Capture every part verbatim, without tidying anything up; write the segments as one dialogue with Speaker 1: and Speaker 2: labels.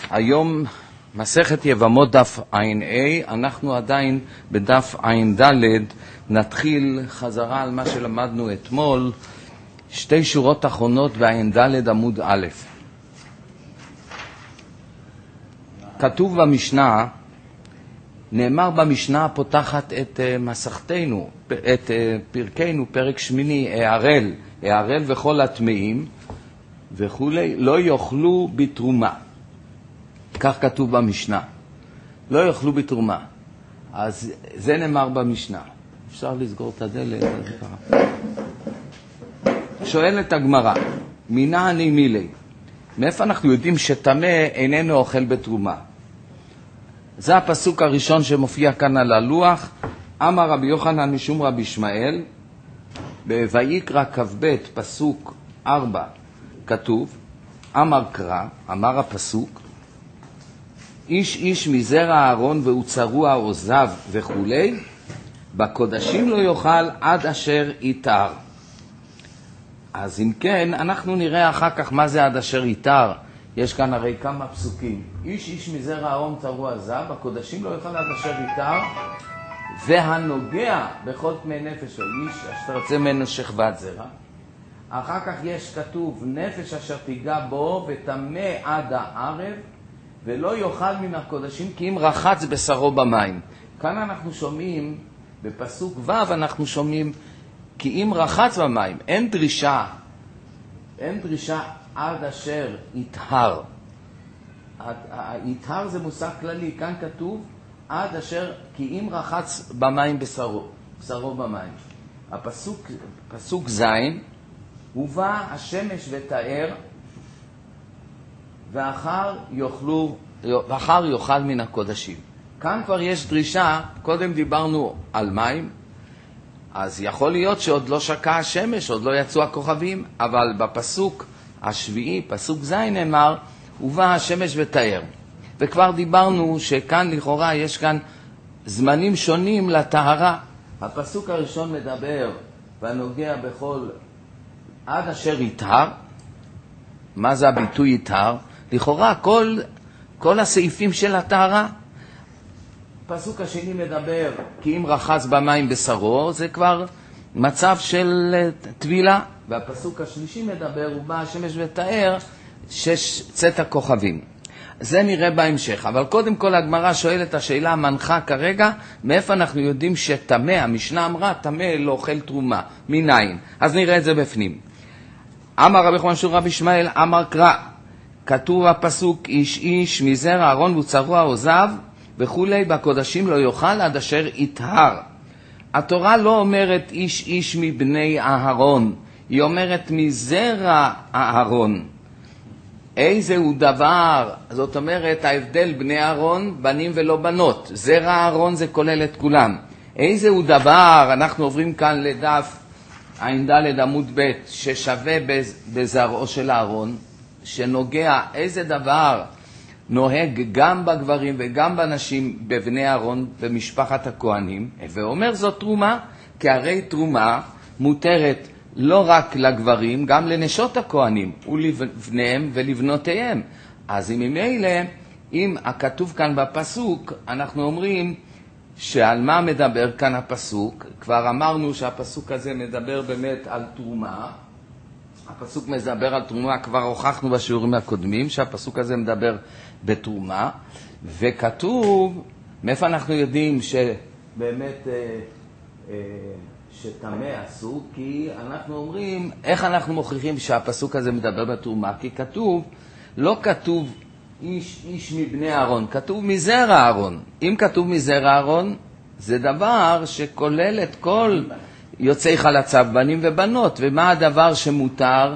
Speaker 1: היום מסכת יבמות דף עין A, אנחנו עדיין בדף עין ד', נתחיל חזרה על מה שלמדנו אתמול, שתי שורות אחרונות בעין ד' עמוד א'. כתוב במשנה, נאמר במשנה הפותחת את מסכתנו, את פרקנו, פרק שמיני, הערל, הערל וכל הטמאים וכולי, לא יאכלו בתרומה. כך כתוב במשנה, לא יאכלו בתרומה. אז זה נאמר במשנה. אפשר לסגור את הדלת. שואלת הגמרא, מינה אני מילי, מאיפה אנחנו יודעים שטמא איננו אוכל בתרומה? זה הפסוק הראשון שמופיע כאן על הלוח. אמר רבי יוחנן משום רבי ישמעאל, בויקרא כ"ב פסוק ארבע כתוב, אמר קרא, אמר הפסוק, איש איש מזרע אהרון והוצרו עוזיו וכולי, בקודשים לא יאכל עד אשר יתר. אז אם כן, אנחנו נראה אחר כך מה זה עד אשר יתר. יש כאן הרי כמה פסוקים. איש איש מזרע אהרון צרו עוזיו, בקודשים לא יאכל עד אשר יתר, והנוגע בכל טמא נפש או איש אשר תרצה ממנו שכבת זרע. אחר כך יש כתוב, נפש אשר תיגע בו וטמא עד הערב, ולא יאכל מן הקודשים כי אם רחץ בשרו במים. כאן אנחנו שומעים, בפסוק ו' אנחנו שומעים, כי אם רחץ במים, אין דרישה, אין דרישה עד אשר יטהר. יטהר זה מושג כללי, כאן כתוב, עד אשר, כי אם רחץ במים בשרו, בשרו במים. הפסוק, פסוק זין, ובא השמש ותאר, ואחר יאכלו, ואחר יאכל מן הקודשים. כאן כבר יש דרישה, קודם דיברנו על מים, אז יכול להיות שעוד לא שקע השמש, עוד לא יצאו הכוכבים, אבל בפסוק השביעי, פסוק זין נאמר, ובא השמש ותאר. וכבר דיברנו שכאן לכאורה יש כאן זמנים שונים לטהרה. הפסוק הראשון מדבר והנוגע בכל עד אשר יטהר. מה זה הביטוי יטהר? לכאורה כל, כל הסעיפים של הטהרה. הפסוק השני מדבר כי אם רחץ במים בשרו, זה כבר מצב של טבילה. והפסוק השלישי מדבר ובא השמש ותאר, שש צאת הכוכבים. זה נראה בהמשך, אבל קודם כל הגמרא שואלת השאלה המנחה כרגע, מאיפה אנחנו יודעים שטמא, המשנה אמרה טמא לא אוכל תרומה, מניין? אז נראה את זה בפנים. אמר רבי יוחנן משום רבי ישמעאל, אמר קרא, כתוב הפסוק, איש איש מזרע אהרון והוצרו עוזיו וכולי, בקודשים לא יאכל עד אשר יטהר. התורה לא אומרת איש איש מבני אהרון, היא אומרת מזרע אהרון. איזה הוא דבר, זאת אומרת ההבדל בני אהרון, בנים ולא בנות. זרע אהרון זה כולל את כולם. איזה הוא דבר, אנחנו עוברים כאן לדף עין ד' עמוד ב', ששווה בזרעו של אהרון, שנוגע איזה דבר נוהג גם בגברים וגם בנשים בבני אהרון במשפחת הכהנים, ואומר זאת תרומה, כי הרי תרומה מותרת לא רק לגברים, גם לנשות הכהנים ולבניהם ולבנותיהם. אז אם ממילא, אם הכתוב כאן בפסוק, אנחנו אומרים שעל מה מדבר כאן הפסוק? כבר אמרנו שהפסוק הזה מדבר באמת על תרומה. הפסוק מדבר על תרומה, כבר הוכחנו בשיעורים הקודמים שהפסוק הזה מדבר בתרומה. וכתוב, מאיפה אנחנו יודעים שבאמת אה, אה, שטמא אסור? כי אנחנו אומרים, איך אנחנו מוכיחים שהפסוק הזה מדבר בתרומה? כי כתוב, לא כתוב איש איש מבני אהרון, כתוב מזרע אהרון. אם כתוב מזרע אהרון, זה דבר שכולל את כל יוצאי חלציו, בנים ובנות. ומה הדבר שמותר?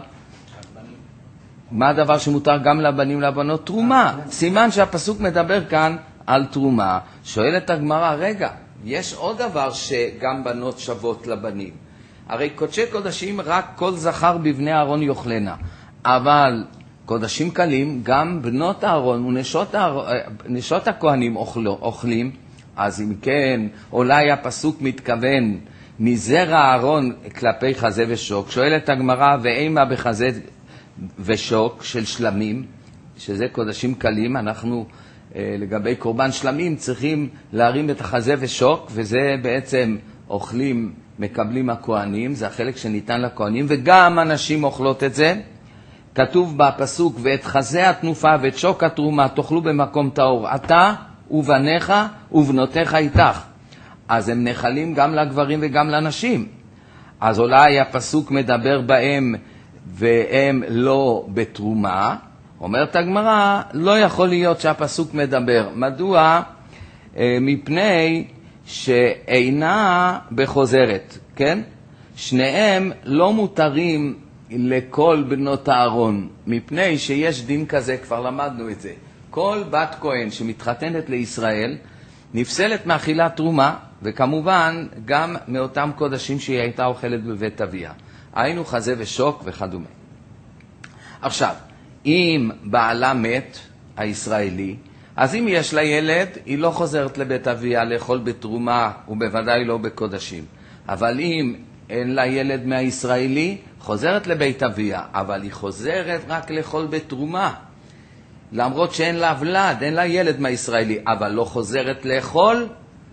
Speaker 1: מה הדבר שמותר גם לבנים לבנות? תרומה. סימן שהפסוק מדבר כאן על תרומה. שואלת הגמרא, רגע, יש עוד דבר שגם בנות שוות לבנים. הרי קודשי קודשים רק כל זכר בבני אהרון יאכלנה. אבל קודשים קלים גם בנות אהרון ונשות נשות הכהנים אוכלים. אז אם כן, אולי הפסוק מתכוון מזרע אהרון כלפי חזה ושוק. שואלת הגמרא, ואימה בחזה ושוק של שלמים, שזה קודשים קלים, אנחנו לגבי קורבן שלמים צריכים להרים את החזה ושוק, וזה בעצם אוכלים, מקבלים הכהנים, זה החלק שניתן לכהנים, וגם אנשים אוכלות את זה. כתוב בפסוק, ואת חזה התנופה ואת שוק התרומה תאכלו במקום טהור, אתה ובניך ובנותיך איתך. אז הם נחלים גם לגברים וגם לנשים. אז אולי הפסוק מדבר בהם והם לא בתרומה. אומרת הגמרא, לא יכול להיות שהפסוק מדבר. מדוע? מפני שאינה בחוזרת, כן? שניהם לא מותרים לכל בנות הארון, מפני שיש דין כזה, כבר למדנו את זה. כל בת כהן שמתחתנת לישראל נפסלת מאכילת תרומה, וכמובן גם מאותם קודשים שהיא הייתה אוכלת בבית אביה. היינו חזה ושוק וכדומה. עכשיו, אם בעלה מת, הישראלי, אז אם יש לה ילד, היא לא חוזרת לבית אביה לאכול בתרומה, ובוודאי לא בקודשים. אבל אם אין לה ילד מהישראלי, חוזרת לבית אביה, אבל היא חוזרת רק לאכול בתרומה. למרות שאין לה ולד, אין לה ילד מהישראלי, אבל לא חוזרת לאכול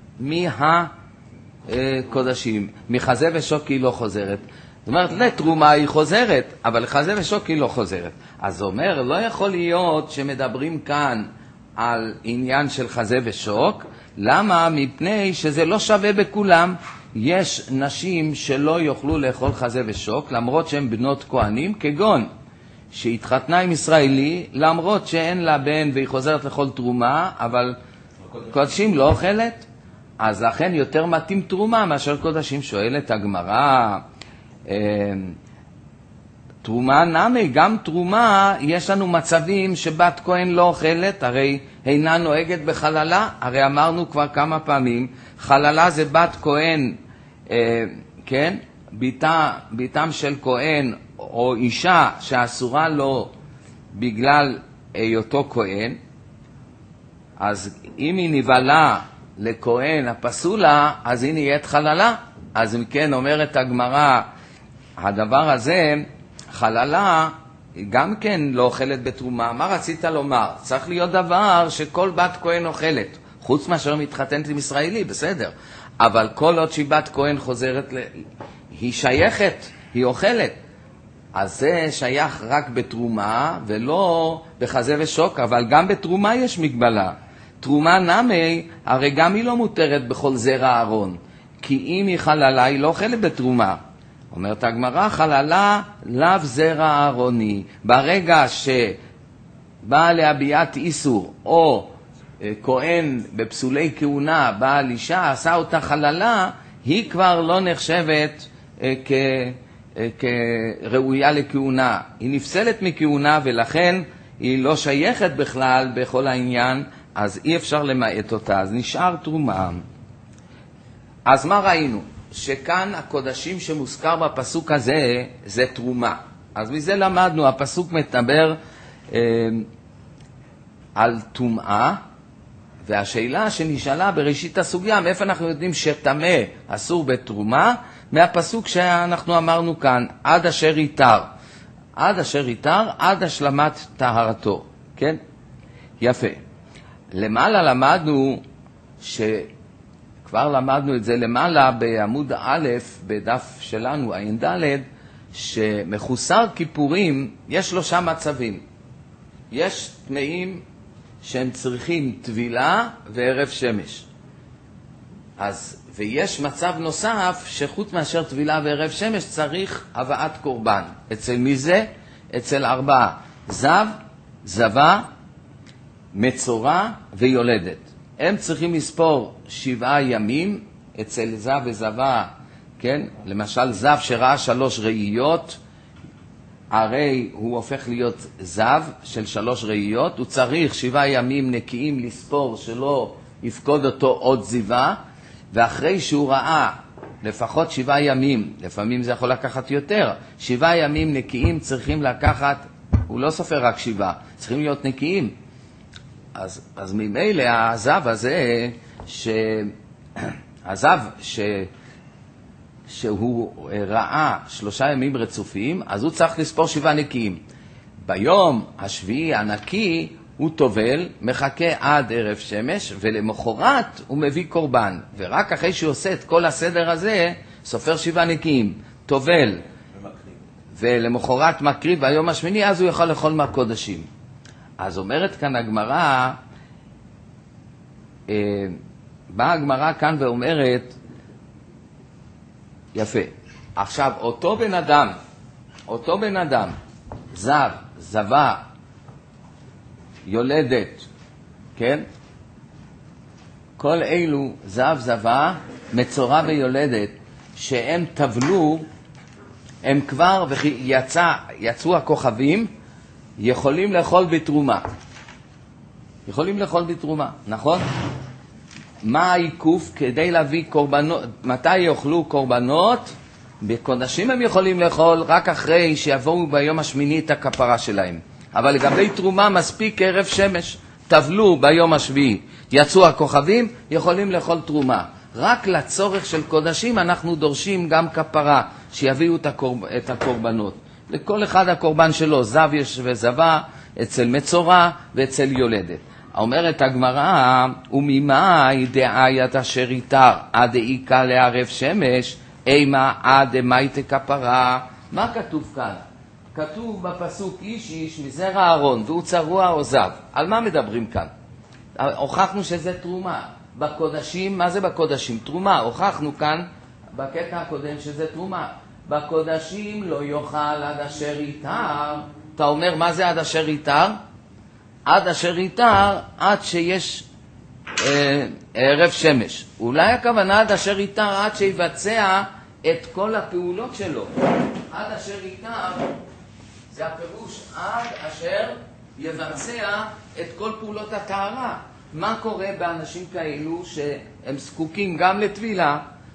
Speaker 1: מהקודשים. מחזה ושוק היא לא חוזרת. זאת אומרת, לתרומה היא חוזרת, אבל לחזה ושוק היא לא חוזרת. אז זה אומר, לא יכול להיות שמדברים כאן על עניין של חזה ושוק. למה? מפני שזה לא שווה בכולם. יש נשים שלא יוכלו לאכול חזה ושוק, למרות שהן בנות כהנים, כגון שהתחתנה עם ישראלי, למרות שאין לה בן והיא חוזרת לאכול תרומה, אבל קודשים לא אוכלת. אז לכן יותר מתאים תרומה מאשר קודשים. שואלת הגמרא, תרומה נמי, גם תרומה, יש לנו מצבים שבת כהן לא אוכלת, הרי אינה נוהגת בחללה, הרי אמרנו כבר כמה פעמים, חללה זה בת כהן, אה, כן? ביתה, ביתם של כהן או אישה שאסורה לו בגלל היותו כהן, אז אם היא נבלה לכהן הפסולה, אז היא נהיית חללה. אז אם כן אומרת הגמרא, הדבר הזה, חללה, גם כן לא אוכלת בתרומה. מה רצית לומר? צריך להיות דבר שכל בת כהן אוכלת, חוץ מאשר מתחתנת עם ישראלי, בסדר. אבל כל עוד שהיא בת כהן חוזרת, ל... היא שייכת, היא אוכלת. אז זה שייך רק בתרומה ולא בחזה ושוק, אבל גם בתרומה יש מגבלה. תרומה נמי, הרי גם היא לא מותרת בכל זרע ארון, כי אם היא חללה, היא לא אוכלת בתרומה. אומרת הגמרא, חללה לאו זרע ארוני. ברגע שבא להביעת איסור, או כהן בפסולי כהונה, בעל אישה, עשה אותה חללה, היא כבר לא נחשבת כ... כראויה לכהונה. היא נפסלת מכהונה, ולכן היא לא שייכת בכלל בכל העניין, אז אי אפשר למעט אותה, אז נשאר תרומה. אז מה ראינו? שכאן הקודשים שמוזכר בפסוק הזה זה תרומה. אז מזה למדנו, הפסוק מדבר אה, על טומאה, והשאלה שנשאלה בראשית הסוגיה, מאיפה אנחנו יודעים שטמא אסור בתרומה? מהפסוק שאנחנו אמרנו כאן, עד אשר ייתר. עד אשר ייתר, עד השלמת טהרתו. כן? יפה. למעלה למדנו, שכבר למדנו את זה למעלה בעמוד א' בדף שלנו, עין ד', שמחוסר כיפורים יש שלושה מצבים. יש טמאים שהם צריכים טבילה וערב שמש. אז, ויש מצב נוסף שחוץ מאשר טבילה וערב שמש צריך הבאת קורבן. אצל מי זה? אצל ארבעה. זב, זבה, מצורע ויולדת. הם צריכים לספור שבעה ימים, אצל זב וזבה, כן? למשל זב שראה שלוש ראיות, הרי הוא הופך להיות זב של שלוש ראיות, הוא צריך שבעה ימים נקיים לספור שלא יפקוד אותו עוד זיבה, ואחרי שהוא ראה לפחות שבעה ימים, לפעמים זה יכול לקחת יותר, שבעה ימים נקיים צריכים לקחת, הוא לא סופר רק שבעה, צריכים להיות נקיים. אז, אז ממילא הזב הזה, ש... הזב ש... שהוא ראה שלושה ימים רצופים, אז הוא צריך לספור שבעה נקיים. ביום השביעי הנקי הוא טובל, מחכה עד ערב שמש, ולמחרת הוא מביא קורבן. ורק אחרי שהוא עושה את כל הסדר הזה, סופר שבעה נקיים, טובל, ולמחרת מקריב ביום השמיני, אז הוא יכול לאכול מהקודשים. אז אומרת כאן הגמרא, אה, באה הגמרא כאן ואומרת, יפה, עכשיו אותו בן אדם, אותו בן אדם, זב, זבה, יולדת, כן? כל אלו, זב, זבה, מצורע ויולדת, שהם טבלו, הם כבר, ויצא, יצאו הכוכבים, יכולים לאכול בתרומה. יכולים לאכול בתרומה, נכון? מה העיקוף כדי להביא קורבנות? מתי יאכלו קורבנות? בקודשים הם יכולים לאכול רק אחרי שיבואו ביום השמיני את הכפרה שלהם. אבל לגבי תרומה מספיק ערב שמש. טבלו ביום השביעי, יצאו הכוכבים, יכולים לאכול תרומה. רק לצורך של קודשים אנחנו דורשים גם כפרה, שיביאו את, הקורב... את הקורבנות. לכל אחד הקורבן שלו, זב יש וזבה, אצל מצורע ואצל יולדת. אומרת הגמרא, וממאי דאיית אשר איתר עד איקה לערב שמש, אימה עד מייטה כפרה. מה כתוב כאן? כתוב בפסוק איש איש מזרע אהרון והוא צרוע או זב. על מה מדברים כאן? הוכחנו שזה תרומה. בקודשים, מה זה בקודשים? תרומה. הוכחנו כאן בקטע הקודם שזה תרומה. בקודשים לא יאכל עד אשר איתר. אתה אומר מה זה עד אשר איתר? עד אשר איתר, עד שיש אה, ערב שמש. אולי הכוונה עד אשר איתר, עד שיבצע את כל הפעולות שלו. עד אשר איתר, זה הפירוש, עד אשר יבצע את כל פעולות הטהרה. מה קורה באנשים כאלו שהם זקוקים גם לטבילה,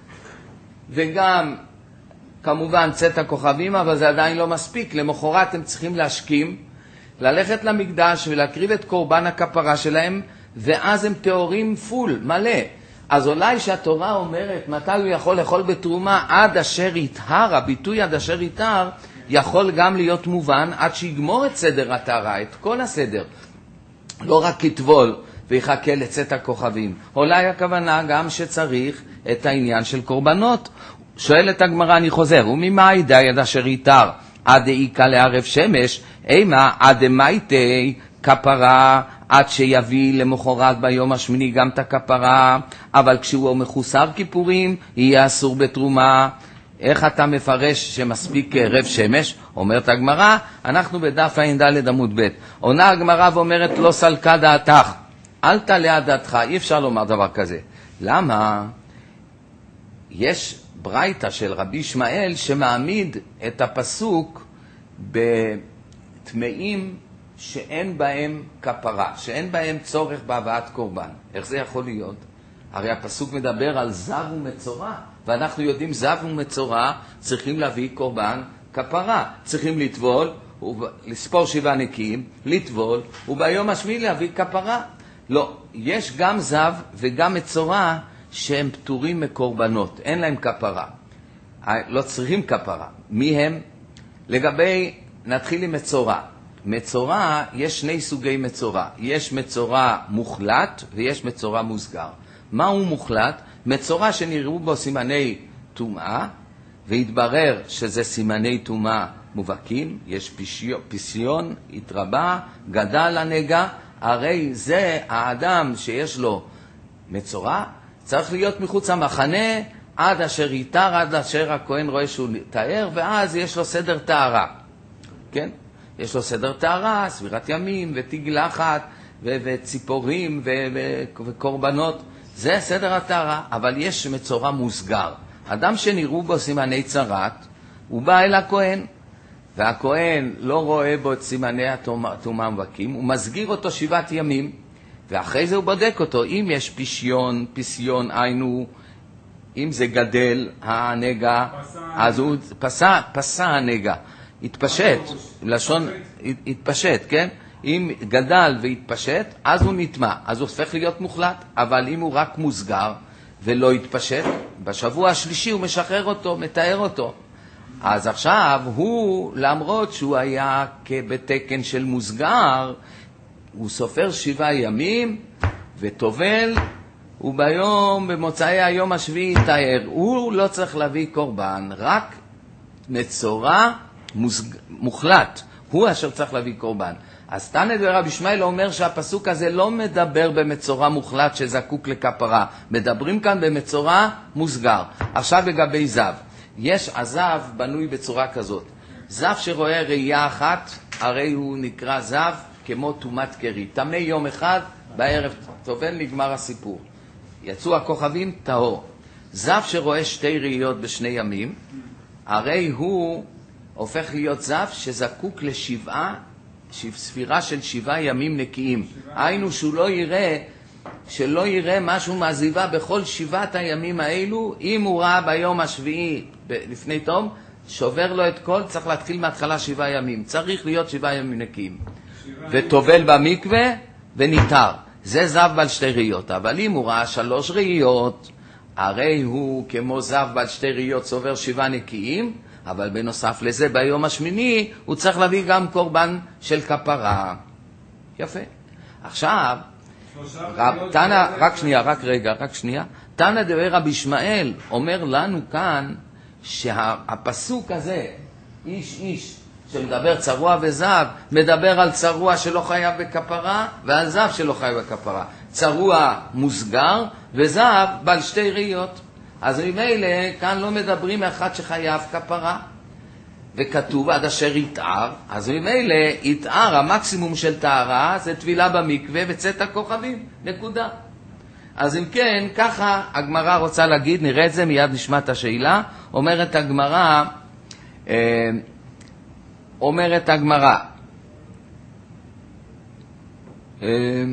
Speaker 1: וגם כמובן צאת הכוכבים, אבל זה עדיין לא מספיק. למחרת הם צריכים להשכים, ללכת למקדש ולהקריב את קורבן הכפרה שלהם, ואז הם תיאורים פול, מלא. אז אולי שהתורה אומרת מתי הוא יכול לאכול בתרומה עד אשר יטהר, הביטוי עד אשר יטהר יכול גם להיות מובן עד שיגמור את סדר הטהרה, את כל הסדר. לא רק כתבול ויחכה לצאת הכוכבים. אולי הכוונה גם שצריך את העניין של קורבנות. שואלת הגמרא, אני חוזר, וממאי די עד אשר יטהר עד איקה לערב שמש, אימה עד מייטי כפרה, עד שיביא למחרת ביום השמיני גם את הכפרה, אבל כשהוא מחוסר כיפורים יהיה אסור בתרומה. איך אתה מפרש שמספיק ערב שמש? אומרת הגמרא, אנחנו בדף ע"ד עמוד ב'. עונה הגמרא ואומרת לא סלקה דעתך, אל תעלה דעתך. אי אפשר לומר דבר כזה. למה? יש ברייתא של רבי ישמעאל שמעמיד את הפסוק בטמאים שאין בהם כפרה, שאין בהם צורך בהבאת קורבן. איך זה יכול להיות? הרי הפסוק מדבר על זב ומצורע, ואנחנו יודעים זב ומצורע צריכים להביא קורבן כפרה, צריכים לטבול, לספור שבעה נקיים, לטבול, וביום השמיני להביא כפרה. לא, יש גם זב וגם מצורע שהם פטורים מקורבנות, אין להם כפרה, לא צריכים כפרה. מי הם? לגבי, נתחיל עם מצורע. מצורע, יש שני סוגי מצורע. יש מצורע מוחלט ויש מצורע מוסגר. מהו מוחלט? מצורע שנראו בו סימני טומאה, והתברר שזה סימני טומאה מובהקים, יש פישיון, פיסיון, התרבה, גדל הנגע, הרי זה האדם שיש לו מצורע, צריך להיות מחוץ המחנה עד אשר יתר, עד אשר הכהן רואה שהוא תאר, ואז יש לו סדר טהרה. כן? יש לו סדר טהרה, סבירת ימים ותגלחת ו- וציפורים ו- ו- וקורבנות. זה סדר הטהרה, אבל יש מצורע מוסגר. אדם שנראו בו סימני צרת, הוא בא אל הכהן, והכהן לא רואה בו את סימני הטומאה מבקים, הוא מסגיר אותו שבעת ימים, ואחרי זה הוא בודק אותו. אם יש פישיון, פיסיון, היינו, אם זה גדל הנגע, אז הוא פסע, פסע הנגע, התפשט, לשון, התפשט, כן? אם גדל והתפשט, אז הוא נטמע, אז הוא הופך להיות מוחלט. אבל אם הוא רק מוסגר ולא התפשט, בשבוע השלישי הוא משחרר אותו, מתאר אותו. אז עכשיו הוא, למרות שהוא היה בתקן של מוסגר, הוא סופר שבעה ימים וטובל, וביום, במוצאי היום השביעי יתאר. הוא לא צריך להביא קורבן, רק מצורע מוסג... מוחלט, הוא אשר צריך להביא קורבן. אז תנא דרבי ישמעאל אומר שהפסוק הזה לא מדבר במצורע מוחלט שזקוק לכפרה, מדברים כאן במצורע מוסגר. עכשיו לגבי זב, יש הזב בנוי בצורה כזאת, זב שרואה ראייה אחת, הרי הוא נקרא זב כמו תומת קרי, תמי יום אחד, בערב טובל, נגמר הסיפור. יצאו הכוכבים, טהור. זב שרואה שתי ראיות בשני ימים, הרי הוא הופך להיות זב שזקוק לשבעה, ספירה של שבעה ימים נקיים. היינו שהוא לא יראה, שלא יראה משהו מהזיבה בכל שבעת הימים האלו. אם הוא ראה ביום השביעי לפני תום, שובר לו את כל, צריך להתחיל מההתחלה שבעה ימים. צריך להיות שבעה ימים נקיים. וטובל במקווה וניתר. זה זב בעל שתי ראיות. אבל אם הוא ראה שלוש ראיות, הרי הוא כמו זב בעל שתי ראיות סובר שבעה נקיים, אבל בנוסף לזה ביום השמיני הוא צריך להביא גם קורבן של כפרה. יפה. עכשיו, רב, תנא, רק שנייה, רק רגע, רק שנייה. תנא דרבי ישמעאל אומר לנו כאן שהפסוק הזה, איש איש שמדבר צרוע וזב, מדבר על צרוע שלא חייב בכפרה ועל זב שלא חייב בכפרה. צרוע מוסגר וזב בעל שתי ראיות. אז ממילא כאן לא מדברים מאחד שחייב כפרה, וכתוב עד אשר יתאר, אז ממילא יתאר, המקסימום של טהרה זה טבילה במקווה וצאת הכוכבים, נקודה. אז אם כן, ככה הגמרא רוצה להגיד, נראה את זה, מיד נשמע את השאלה. אומרת הגמרא, אה, אומרת הגמרא, אה,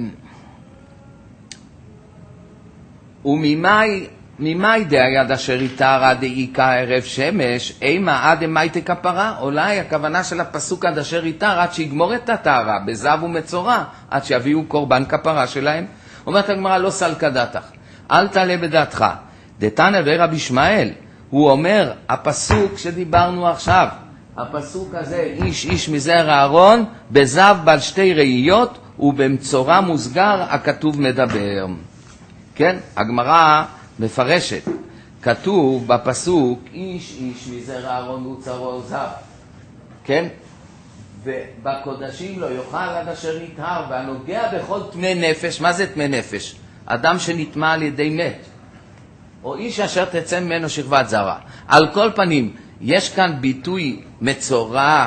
Speaker 1: וממאי ממאי דהיד אשר יתאר דאיקה ערב שמש, אימה עד אמייתי כפרה? אולי הכוונה של הפסוק עד אשר יתאר, עד שיגמור את הטהרה, בזב ומצורע, עד שיביאו קורבן כפרה שלהם. אומרת הגמרא, לא סלקא דעתך, אל תעלה בדעתך. דתנא דרבי ישמעאל, הוא אומר, הפסוק שדיברנו עכשיו, הפסוק הזה, איש איש מזרע אהרון, בזב בעל שתי ראיות, ובמצורע מוסגר הכתוב מדבר. כן, הגמרא מפרשת, כתוב בפסוק איש איש מזרע אהרון וצרוע וזב, כן? ובקודשים לא יאכל עד אשר יטהר, והנוגע בכל טמא נפש. מה זה טמא נפש? אדם שנטמא על ידי מת, או איש אשר תצא ממנו שכבת זרע. על כל פנים, יש כאן ביטוי מצורע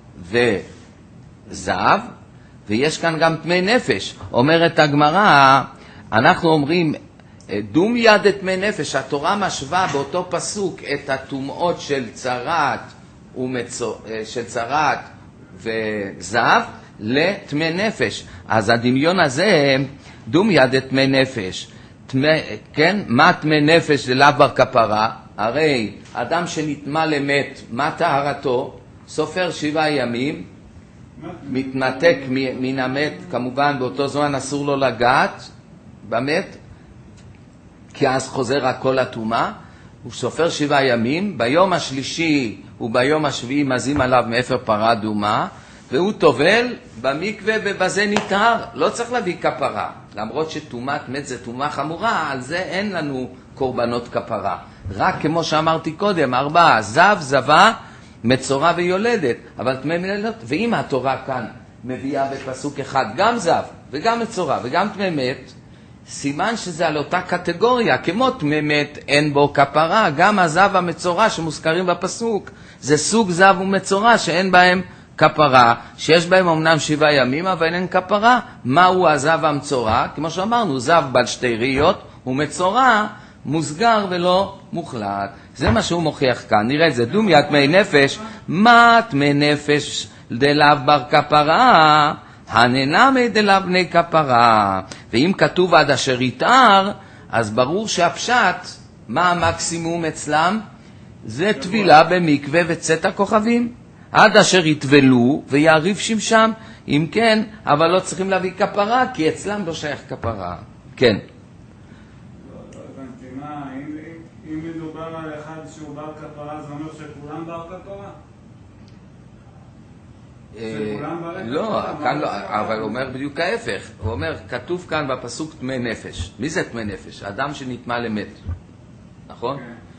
Speaker 1: וזב, ויש כאן גם טמא נפש. אומרת הגמרא, אנחנו אומרים דום יד את טמא נפש, התורה משווה באותו פסוק את הטומאות של צרת ומצור, של צרת וזב לטמא נפש. אז הדמיון הזה, דום יד את טמא נפש, טמא, כן? מה טמא נפש זה לאו בר כפרה? הרי אדם שנטמא למת, מה טהרתו? סופר שבעה ימים, מתנתק מן המת, כמובן באותו זמן אסור לו לגעת במת, כי אז חוזר הכל הטומאה. הוא סופר שבעה ימים, ביום השלישי וביום השביעי מזים עליו מאפר פרה אדומה, והוא טובל במקווה ובזה ניטהר. לא צריך להביא כפרה, למרות שטומאת מת זה טומאה חמורה, על זה אין לנו קורבנות כפרה. רק כמו שאמרתי קודם, ארבעה, זב, זבה, מצורע ויולדת. אבל טמא מת, ואם התורה כאן מביאה בפסוק אחד גם זב וגם מצורע וגם טמא מת, סימן שזה על אותה קטגוריה, כמו טמא מת אין בו כפרה, גם הזב המצורע שמוזכרים בפסוק, זה סוג זב ומצורע שאין בהם כפרה, שיש בהם אמנם שבעה ימים, אבל אין כפרה. מהו הזב המצורע? כמו שאמרנו, זב בעל שתי ראיות, ומצורע מוסגר ולא מוחלט. זה מה שהוא מוכיח כאן. נראה את זה, דומיה טמא נפש, מה טמא נפש דלאו בר כפרה? הננמי דלאו בני כפרה. ואם כתוב עד אשר יטהר, אז ברור שהפשט, מה המקסימום אצלם? זה טבילה במקווה וצאת הכוכבים. עד אשר יטבלו ויעריב שמשם, אם כן, אבל לא צריכים להביא כפרה, כי אצלם לא שייך כפרה. כן.
Speaker 2: לא הבנתי, מה, אם מדובר על אחד שהוא בר כפרה, זה אומר שכולם בר כפרה?
Speaker 1: לא, כאן לא, אבל הוא אומר בדיוק ההפך. הוא אומר, כתוב כאן בפסוק תמי נפש. מי זה תמי נפש? אדם שנטמא למת. נכון?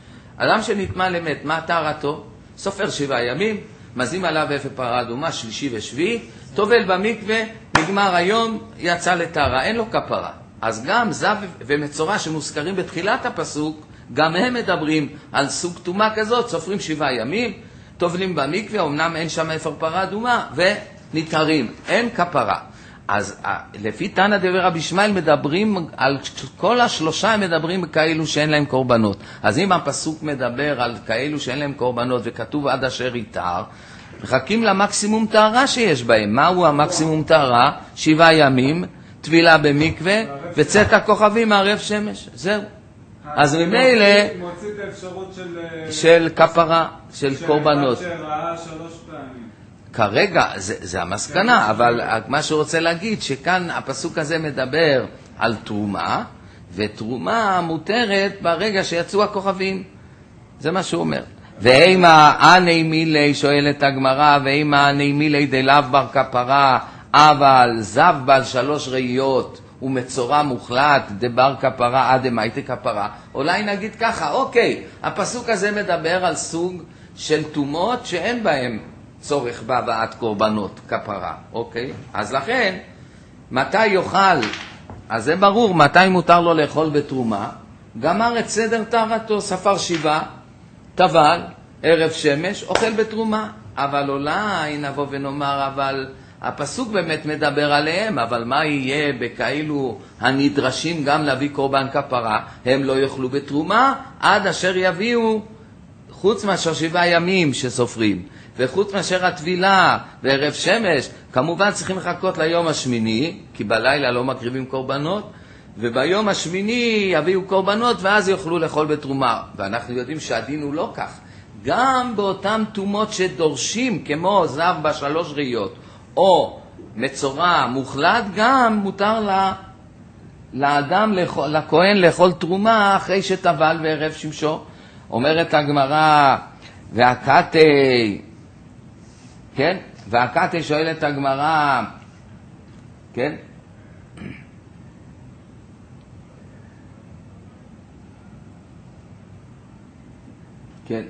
Speaker 1: אדם שנטמא למת, מה טהרתו? סופר שבעה ימים, מזים עליו אפר פרה אדומה, שלישי ושביעי, טובל במקווה, נגמר היום, יצא לטהרה, אין לו כפרה. אז גם זב ומצורע שמוזכרים בתחילת הפסוק, גם הם מדברים על סוג טומאה כזאת, סופרים שבעה ימים, טובלים במקווה, אמנם אין שם אפר פרה אדומה, ונטהרים, אין כפרה. אז לפי תנא דבר רבי ישמעאל מדברים על כל השלושה, הם מדברים כאלו שאין להם קורבנות. אז אם הפסוק מדבר על כאלו שאין להם קורבנות וכתוב עד אשר יטהר, מחכים למקסימום טהרה שיש בהם. מהו המקסימום טהרה? שבעה ימים, טבילה במקווה וצאת הכוכבים מערב שמש. זהו. אז ממילא
Speaker 2: מוציא את האפשרות של
Speaker 1: של כפרה, של קורבנות.
Speaker 2: שראה שלוש פעמים.
Speaker 1: כרגע זה, זה המסקנה, אבל מה שרוצה להגיד שכאן הפסוק הזה מדבר על תרומה, ותרומה מותרת ברגע שיצאו הכוכבים. זה מה שהוא אומר. ואימה עני מילי, שואלת הגמרא, ואימה עני מילי דלאו בר כפרה, אבל זב בעל שלוש ראיות ומצורע מוחלט דבר כפרה עד דמייטי כפרה. אולי נגיד ככה, אוקיי, הפסוק הזה מדבר על סוג של תומות שאין בהם צורך בהבאת קורבנות כפרה, אוקיי? אז לכן, מתי יאכל, אז זה ברור, מתי מותר לו לאכול בתרומה, גמר את סדר טהרתו, ספר שבעה, טבל, ערב שמש, אוכל בתרומה. אבל אולי נבוא ונאמר, אבל הפסוק באמת מדבר עליהם, אבל מה יהיה בכאלו הנדרשים גם להביא קורבן כפרה? הם לא יאכלו בתרומה עד אשר יביאו, חוץ מאשר שבעה ימים שסופרים, וחוץ מאשר הטבילה וערב שמש, כמובן צריכים לחכות ליום השמיני, כי בלילה לא מקריבים קורבנות, וביום השמיני יביאו קורבנות ואז יוכלו לאכול בתרומה. ואנחנו יודעים שהדין הוא לא כך. גם באותם תומות שדורשים, כמו זב בשלוש ראיות, או מצורע מוחלט, גם מותר לה, לאדם, לכהן לאכול תרומה אחרי שטבל וערב שמשו. אומרת הגמרא, והקטי, כן? והקטי שואלת הגמרא, כן? כן.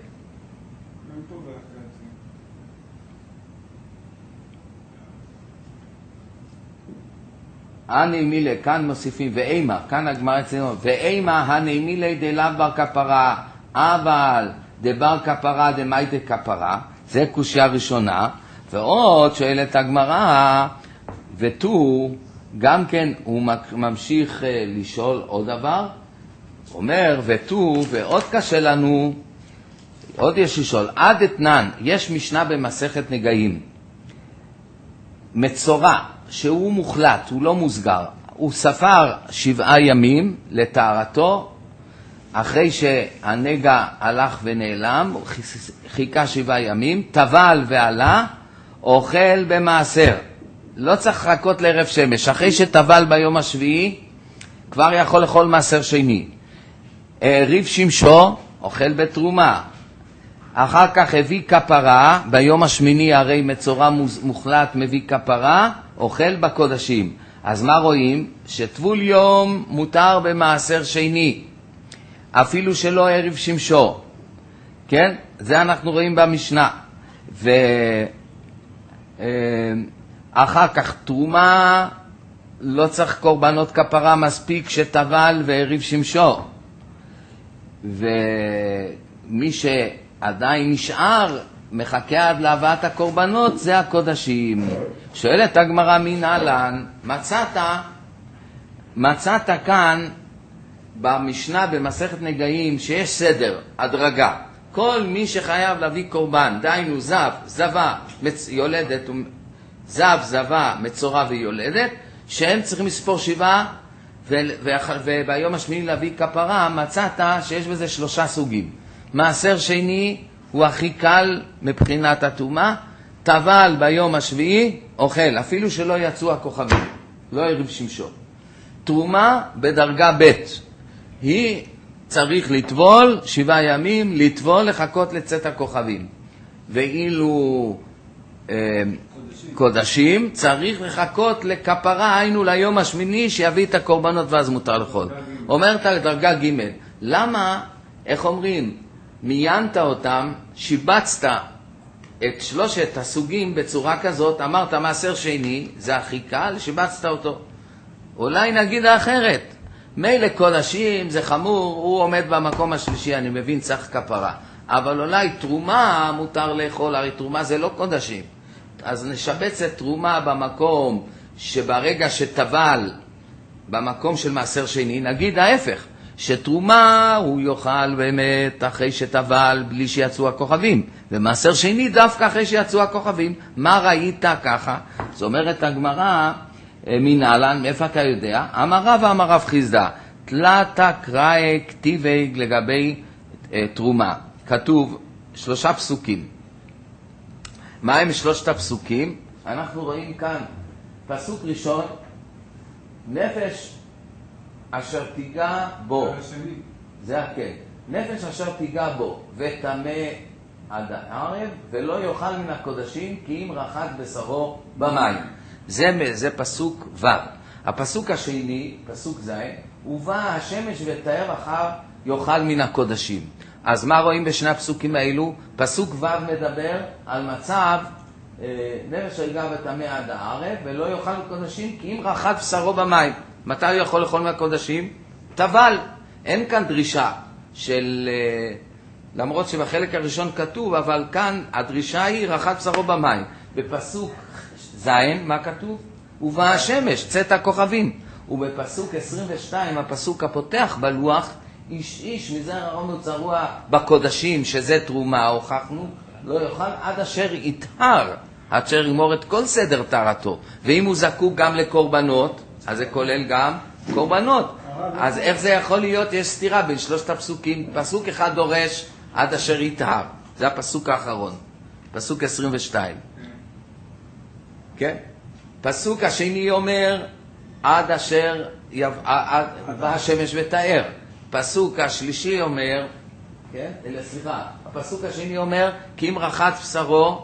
Speaker 1: הנעימילה, כאן מוסיפים, ואימה, כאן הגמרא אצלנו, ואימה הנעימילה דלאו בר כפרה, אבל דבר כפרה דמייטי כפרה, זה קושיה ראשונה. ועוד שואלת הגמרא, ותו, גם כן הוא ממשיך לשאול עוד דבר, אומר, ותו, ועוד קשה לנו, עוד יש לשאול, עד אתנן, יש משנה במסכת נגעים, מצורע, שהוא מוחלט, הוא לא מוסגר, הוא ספר שבעה ימים לטהרתו, אחרי שהנגע הלך ונעלם, חיכה שבעה ימים, טבל ועלה, אוכל במעשר. לא צריך לחכות לערב שמש, אחרי שטבל ביום השביעי, כבר יכול לאכול מעשר שני. ריב שמשו, אוכל בתרומה. אחר כך הביא כפרה, ביום השמיני הרי מצורע מוחלט מביא כפרה, אוכל בקודשים. אז מה רואים? שטבול יום מותר במעשר שני, אפילו שלא ערב שמשו. כן? זה אנחנו רואים במשנה. ואחר כך תרומה, לא צריך קורבנות כפרה, מספיק שטבל וערב שמשו. ומי שעדיין נשאר, מחכה עד להבאת הקורבנות, זה הקודשים. שואלת הגמרא מן אהלן, מצאת, מצאת כאן במשנה במסכת נגעים שיש סדר, הדרגה. כל מי שחייב להביא קורבן, דיינו זב, זבה, מצ... יולדת, זב, זבה, מצורע ויולדת, שהם צריכים לספור שבעה, ו... ו... וביום השמיני להביא כפרה, מצאת שיש בזה שלושה סוגים. מעשר שני הוא הכי קל מבחינת התאומה, טבל ביום השביעי, אוכל, אפילו שלא יצאו הכוכבים, לא ערב שמשו. תרומה בדרגה ב' היא צריך לטבול שבעה ימים, לטבול, לחכות לצאת הכוכבים. ואילו אה, קודשים. קודשים צריך לחכות לכפרה, היינו ליום השמיני שיביא את הקורבנות ואז מותר לאכול. אומרת דרגה ג' למה, איך אומרים, מיינת אותם, שיבצת את שלושת הסוגים בצורה כזאת, אמרת מעשר שני, זה הכי קל, שיבצת אותו. אולי נגיד האחרת, מילא קודשים זה חמור, הוא עומד במקום השלישי, אני מבין צריך כפרה. אבל אולי תרומה מותר לאכול, הרי תרומה זה לא קודשים. אז נשבץ את תרומה במקום שברגע שטבל, במקום של מעשר שני, נגיד ההפך, שתרומה הוא יאכל באמת אחרי שטבל בלי שיצאו הכוכבים, ומעשר שני דווקא אחרי שיצאו הכוכבים. מה ראית ככה? זאת אומרת הגמרא, מנהלן, מאיפה אתה יודע? אמר רב ואמר רב חיסדא, תלתה קראי כתיבי לגבי אה, תרומה. כתוב שלושה פסוקים. מה הם שלושת הפסוקים? אנחנו רואים כאן פסוק ראשון, נפש אשר תיגע בו, זה הכן, נפש אשר תיגע בו וטמא עד הערב ולא יאכל מן הקודשים כי אם רחק בשרו במים. זה, זה פסוק ו'. הפסוק השני, פסוק ז', ובא השמש ותאר אחר יאכל מן הקודשים. אז מה רואים בשני הפסוקים האלו? פסוק ו' מדבר על מצב אה, נפש רגע וטמא עד הערב ולא יאכל קודשים כי אם רחק בשרו במים. מתי הוא יכול לאכול מהקודשים? טבל. אין כאן דרישה של, אה, למרות שבחלק הראשון כתוב, אבל כאן הדרישה היא רחק בשרו במים. בפסוק זין, מה כתוב? ובא השמש, צאת הכוכבים. ובפסוק עשרים ושתיים, הפסוק הפותח בלוח, איש איש מזרע ארון וצרוע בקודשים, שזה תרומה, הוכחנו, לא יאכל עד אשר יטהר, עד אשר יגמור את כל סדר טהרתו. ואם הוא זקוק גם לקורבנות, אז זה כולל גם קורבנות. אז איך זה יכול להיות? יש סתירה בין שלושת הפסוקים. פסוק אחד דורש עד אשר יטהר. זה הפסוק האחרון. פסוק עשרים ושתיים. כן? פסוק השני אומר עד אשר יבא השמש ותאר. פסוק השלישי אומר, כן? אלא סליחה, הפסוק השני אומר כי אם רחץ בשרו,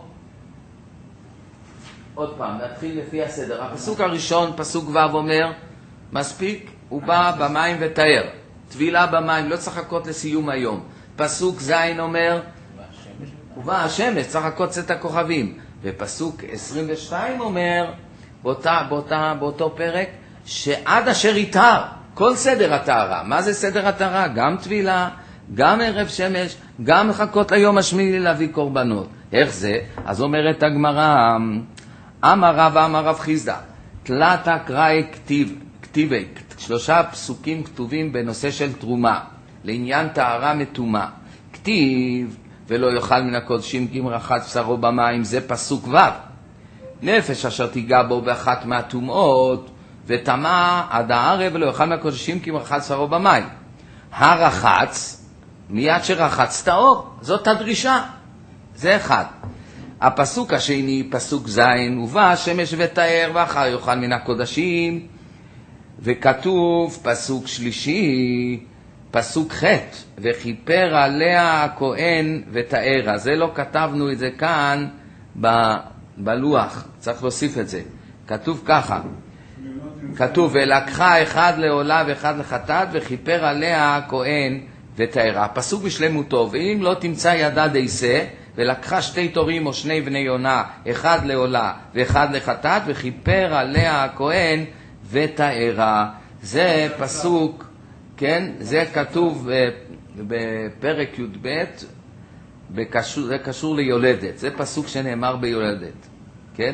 Speaker 1: עוד פעם, נתחיל לפי הסדר. הפסוק הראשון, פסוק ו' אומר, מספיק, הוא בא במים ותאר. טבילה במים, לא צריך לחכות לסיום היום. פסוק ז' אומר, הוא בא השמש, צריך לחכות צאת הכוכבים. ופסוק עשרים ושתיים אומר, באותה, באותה, באותו פרק, שעד אשר יטהר, כל סדר הטהרה. מה זה סדר הטהרה? גם טבילה, גם ערב שמש, גם לחכות ליום השמיני להביא קורבנות. איך זה? אז אומרת הגמרא, אמר רב אמר רב חיסדא, תלתה קראי כתיב, כתיבי, שלושה פסוקים כתובים בנושא של תרומה, לעניין טהרה מטומאה. כתיב, ולא יאכל מן הקודשים כי אם רחץ בשרו במים, זה פסוק ו'. נפש אשר תיגע בו באחת מהטומאות, וטמא עד הערב ולא יאכל מהקודשים כי אם רחץ בשרו במים. הרחץ, מיד שרחץ טהור, זאת הדרישה. זה אחד. הפסוק השני, פסוק זין, ובא השמש ותאר ואחר יאכל מן הקודשים. וכתוב פסוק שלישי, פסוק ח' וכיפר עליה הכהן ותארה. זה לא כתבנו את זה כאן ב, בלוח, צריך להוסיף את זה. כתוב ככה, כתוב ולקחה אחד לעולה ואחד לחטאת וכיפר עליה הכהן ותארה. הפסוק בשלמותו, ואם לא תמצא ידה דייסה, ולקחה שתי תורים או שני בני יונה, אחד לעולה ואחד לחטאת וכיפר עליה הכהן ותארה. זה פסוק, כן, זה כתוב בפרק י"ב, זה קשור ליולדת, זה פסוק שנאמר ביולדת, כן?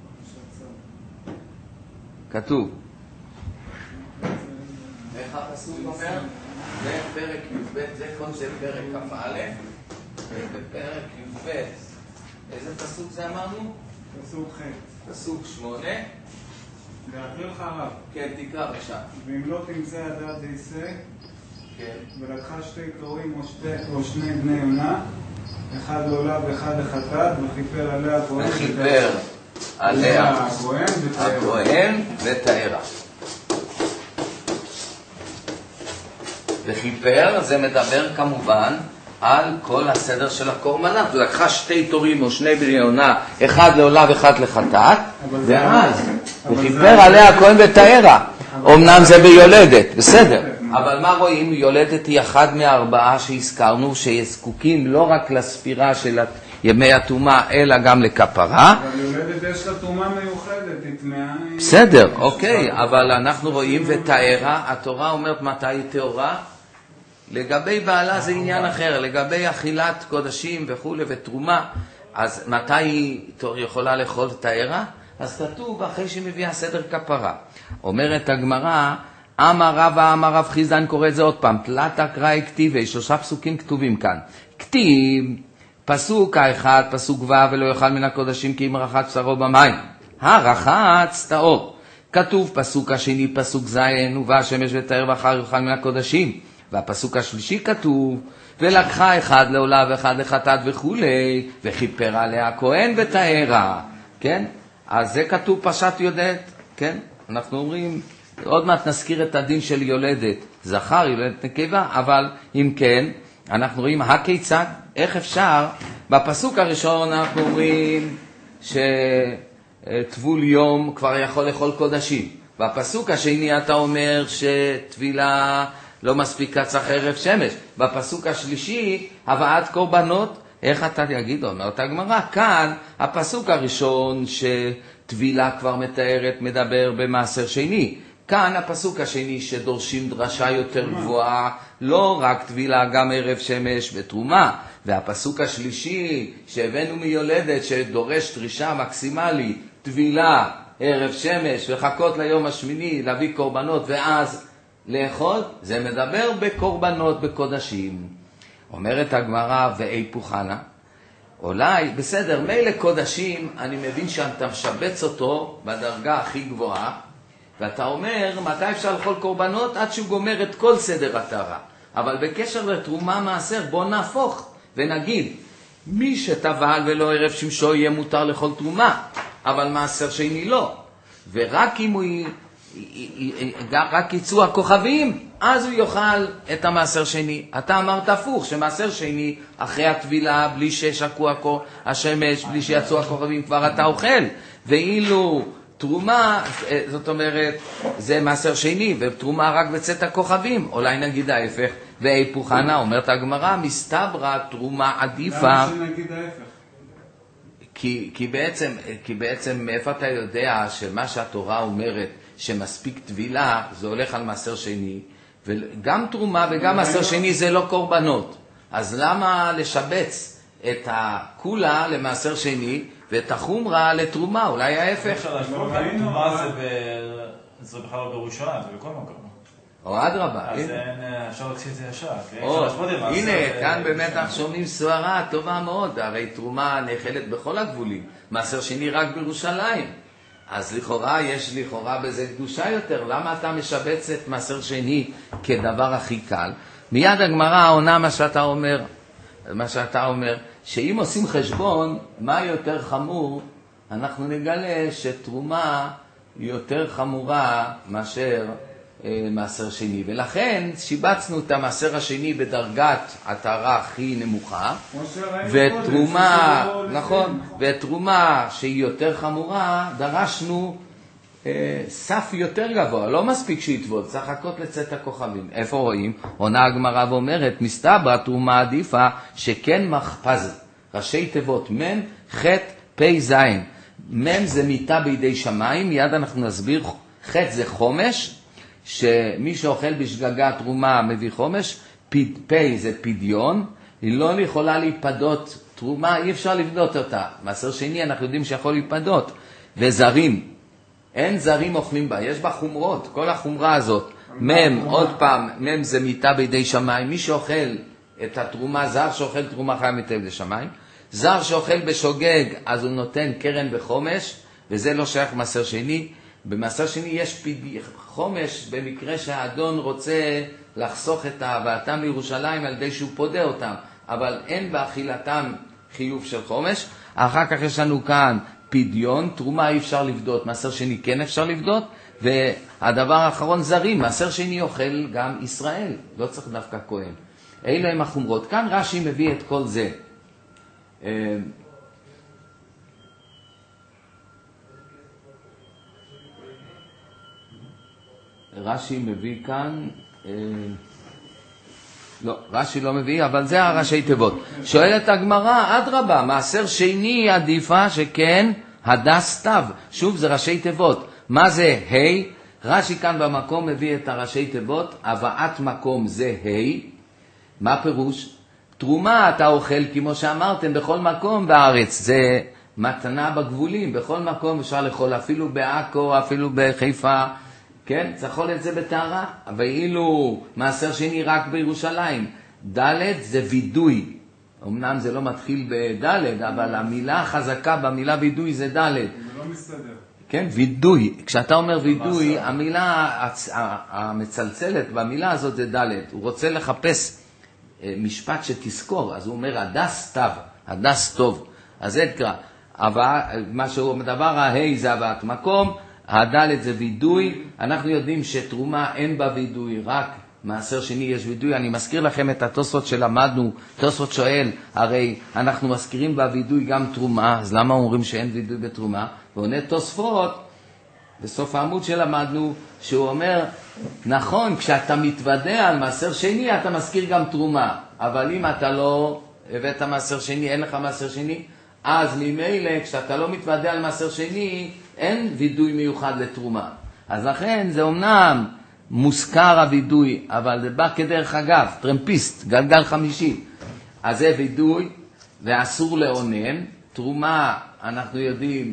Speaker 1: כתוב. איך הפסוק אומר? זה פרק י"ב, זה כל זה פרק כ"א, ובפרק י"ב, איזה פסוק זה אמרנו?
Speaker 2: פסוק ח'.
Speaker 1: פסוק שמונה.
Speaker 2: להעביר לך הרב.
Speaker 1: כן, תקרא בבקשה.
Speaker 2: ואם לא תמצא ידה דייסה,
Speaker 1: כן.
Speaker 2: ולקחה שתי תורים או, שתי, או שני בני יונה, אחד לעולה ואחד לחטאת, וכיפר עליה הכהן
Speaker 1: וכיפר עליה הכהן ותארה. וכיפר זה מדבר כמובן על כל הסדר של הקורבנות. הוא לקחה שתי תורים או שני בני עונה, אחד לעולה ואחד לחטאת, ואז וכיפר עליה הכהן וטהרה. אמנם זה ביולדת, בסדר. אבל מה רואים? יולדת היא אחד מהארבעה שהזכרנו, שזקוקים לא רק לספירה של ימי התאומה, אלא גם לכפרה.
Speaker 2: אבל יולדת יש לה תאומה מיוחדת, היא טמאה.
Speaker 1: בסדר, אוקיי, אבל אנחנו רואים וטהרה, התורה אומרת מתי היא טהורה? לגבי בעלה זה עניין אחר, לגבי אכילת קודשים וכו' ותרומה, אז מתי היא יכולה לאכול טהרה? אז כתוב אחרי שהיא מביאה סדר כפרה. אומרת הגמרא, אמר רבא אמר רב חיסדא, קורא את זה עוד פעם, תלת קראי כתיבי, שלושה פסוקים כתובים כאן. כתיב, פסוק האחד, פסוק ו' ולא יאכל מן הקודשים כי אם רחץ בשרו במים. הרחץ טהור. כתוב פסוק השני, פסוק ז', ובא השמש וטהר ואחר יאכל מן הקודשים. והפסוק השלישי כתוב, ולקחה אחד לעולה ואחד לחטאת וכו', וכיפר עליה הכהן וטהרה. כן? אז זה כתוב פשט יולדת, כן? אנחנו אומרים, עוד מעט נזכיר את הדין של יולדת זכר, יולדת נקבה, אבל אם כן, אנחנו רואים הכיצד, איך אפשר, בפסוק הראשון אנחנו אומרים שטבול יום כבר יכול לאכול קודשים. בפסוק השני אתה אומר שטבילה לא מספיקה, צריך ערב שמש. בפסוק השלישי, הבאת קורבנות, איך אתה יגיד? אומרת הגמרא, כאן הפסוק הראשון שטבילה כבר מתארת מדבר במעשר שני. כאן הפסוק השני שדורשים דרשה יותר גבוהה, לא רק טבילה, גם ערב שמש ותרומה. והפסוק השלישי שהבאנו מיולדת שדורש דרישה מקסימלית, טבילה, ערב שמש, לחכות ליום השמיני, להביא קורבנות ואז לאכול, זה מדבר בקורבנות בקודשים. אומרת הגמרא ואיפוך הנה, אולי, בסדר, מילא קודשים, אני מבין שאתה משבץ אותו בדרגה הכי גבוהה, ואתה אומר, מתי אפשר לאכול קורבנות? עד שהוא גומר את כל סדר הטהרה. אבל בקשר לתרומה מעשר, בוא נהפוך ונגיד, מי שטבל ולא ערב שמשו יהיה מותר לאכול תרומה, אבל מעשר שני לא. ורק אם הוא רק יצאו הכוכבים, אז הוא יאכל את המעשר שני. אתה אמרת הפוך, שמעשר שני אחרי הטבילה, בלי ששקוע השמש, בלי שיצאו הכוכבים, כבר אתה אוכל. ואילו תרומה, זאת אומרת, זה מעשר שני, ותרומה רק בצאת הכוכבים. אולי נגיד ההפך, ואיפוך הנה, אומרת הגמרא, מסתברא תרומה עדיפה.
Speaker 2: למה שנגיד ההפך?
Speaker 1: כי, כי בעצם, כי בעצם מאיפה אתה יודע שמה שהתורה אומרת שמספיק טבילה, זה הולך על מעשר שני, וגם תרומה וגם מעשר שני זה לא קורבנות. אז למה לשבץ את הכולה למעשר שני ואת החומרה לתרומה? אולי ההפך.
Speaker 3: אפשר להשוות כאן, תרומה זה בכלל לא בירושלים, זה בכל מקום.
Speaker 1: או אדרבה.
Speaker 3: אז אפשר להוציא את זה ישר.
Speaker 1: הנה, כאן באמת אנחנו שומעים סברה טובה מאוד, הרי תרומה נאכלת בכל הגבולים, מעשר שני רק בירושלים. אז לכאורה, יש לכאורה בזה קדושה יותר. למה אתה משבץ את מעשר שני כדבר הכי קל? מיד הגמרא עונה מה שאתה אומר, מה שאתה אומר, שאם עושים חשבון, מה יותר חמור, אנחנו נגלה שתרומה יותר חמורה מאשר אה, מעשר שני. ולכן שיבצנו את המעשר השני בדרגת הטהרה הכי נמוכה, ותרומה, נכון, ותרומה שהיא יותר חמורה, דרשנו אה, סף יותר גבוה, לא מספיק שיתבוד, צריך לחכות לצאת הכוכבים. איפה רואים? עונה הגמרא ואומרת, מסתברא תרומה עדיפה שכן מחפז, ראשי תיבות מם, ח' פ' ז'. מם זה מיטה בידי שמיים, מיד אנחנו נסביר. ח' זה חומש, שמי שאוכל בשגגה תרומה מביא חומש, פ' זה פדיון, היא לא יכולה להיפדות, תרומה אי אפשר לבדות אותה. מעשר שני אנחנו יודעים שיכול להיפדות. וזרים, אין זרים אוכלים בה, יש בה חומרות, כל החומרה הזאת. מם, עוד פעם, מם זה מיטה בידי שמיים, מי שאוכל את התרומה, זר שאוכל תרומה חיה מיטה בידי שמיים, זר שאוכל בשוגג, אז הוא נותן קרן וחומש, וזה לא שייך מעשר שני. במעשר שני יש פדי, חומש במקרה שהאדון רוצה לחסוך את הבאתם לירושלים על ידי שהוא פודה אותם, אבל אין באכילתם חיוב של חומש. אחר כך יש לנו כאן פדיון, תרומה אי אפשר לבדות, מעשר שני כן אפשר לבדות, והדבר האחרון זרים, מעשר שני אוכל גם ישראל, לא צריך דווקא כהן. אלה הם החומרות. כאן רש"י מביא את כל זה. רש"י מביא כאן, לא, רש"י לא מביא, אבל זה הראשי תיבות. שואלת הגמרא, אדרבה, מעשר שני עדיפה שכן הדס תו. שוב, זה ראשי תיבות. מה זה ה'? רש"י כאן במקום מביא את הראשי תיבות, הבאת מקום זה ה'. מה פירוש? תרומה אתה אוכל, כמו שאמרתם, בכל מקום בארץ. זה מתנה בגבולים, בכל מקום אפשר לאכול, אפילו בעכו, אפילו בחיפה. כן, צריך לאכול את זה בטהרה, אבל אילו מעשר שני רק בירושלים. ד' זה וידוי. אמנם זה לא מתחיל בד', אבל המילה החזקה במילה וידוי זה ד'.
Speaker 2: זה לא מסתדר.
Speaker 1: כן, וידוי. כשאתה אומר וידוי, המילה המצלצלת במילה הזאת זה ד'. הוא רוצה לחפש משפט שתזכור, אז הוא אומר הדס תו, הדס טוב. אז זה תקרא. מה שהוא מדבר, ההי זה הבאת מקום, הדלת זה וידוי. אנחנו יודעים שתרומה אין בה וידוי, רק מעשר שני יש וידוי. אני מזכיר לכם את התוספות שלמדנו. תוספות שואל, הרי אנחנו מזכירים בה וידוי גם תרומה, אז למה אומרים שאין וידוי בתרומה? ועונה תוספות בסוף העמוד שלמדנו, שהוא אומר, נכון, כשאתה מתוודע על מעשר שני אתה מזכיר גם תרומה, אבל אם אתה לא הבאת מעשר שני, אין לך מעשר שני, אז ממילא כשאתה לא מתוודע על מעשר שני אין וידוי מיוחד לתרומה. אז לכן זה אומנם מוזכר הוידוי, אבל זה בא כדרך אגב, טרמפיסט, גלגל חמישי. אז זה וידוי ואסור לאונן. תרומה אנחנו יודעים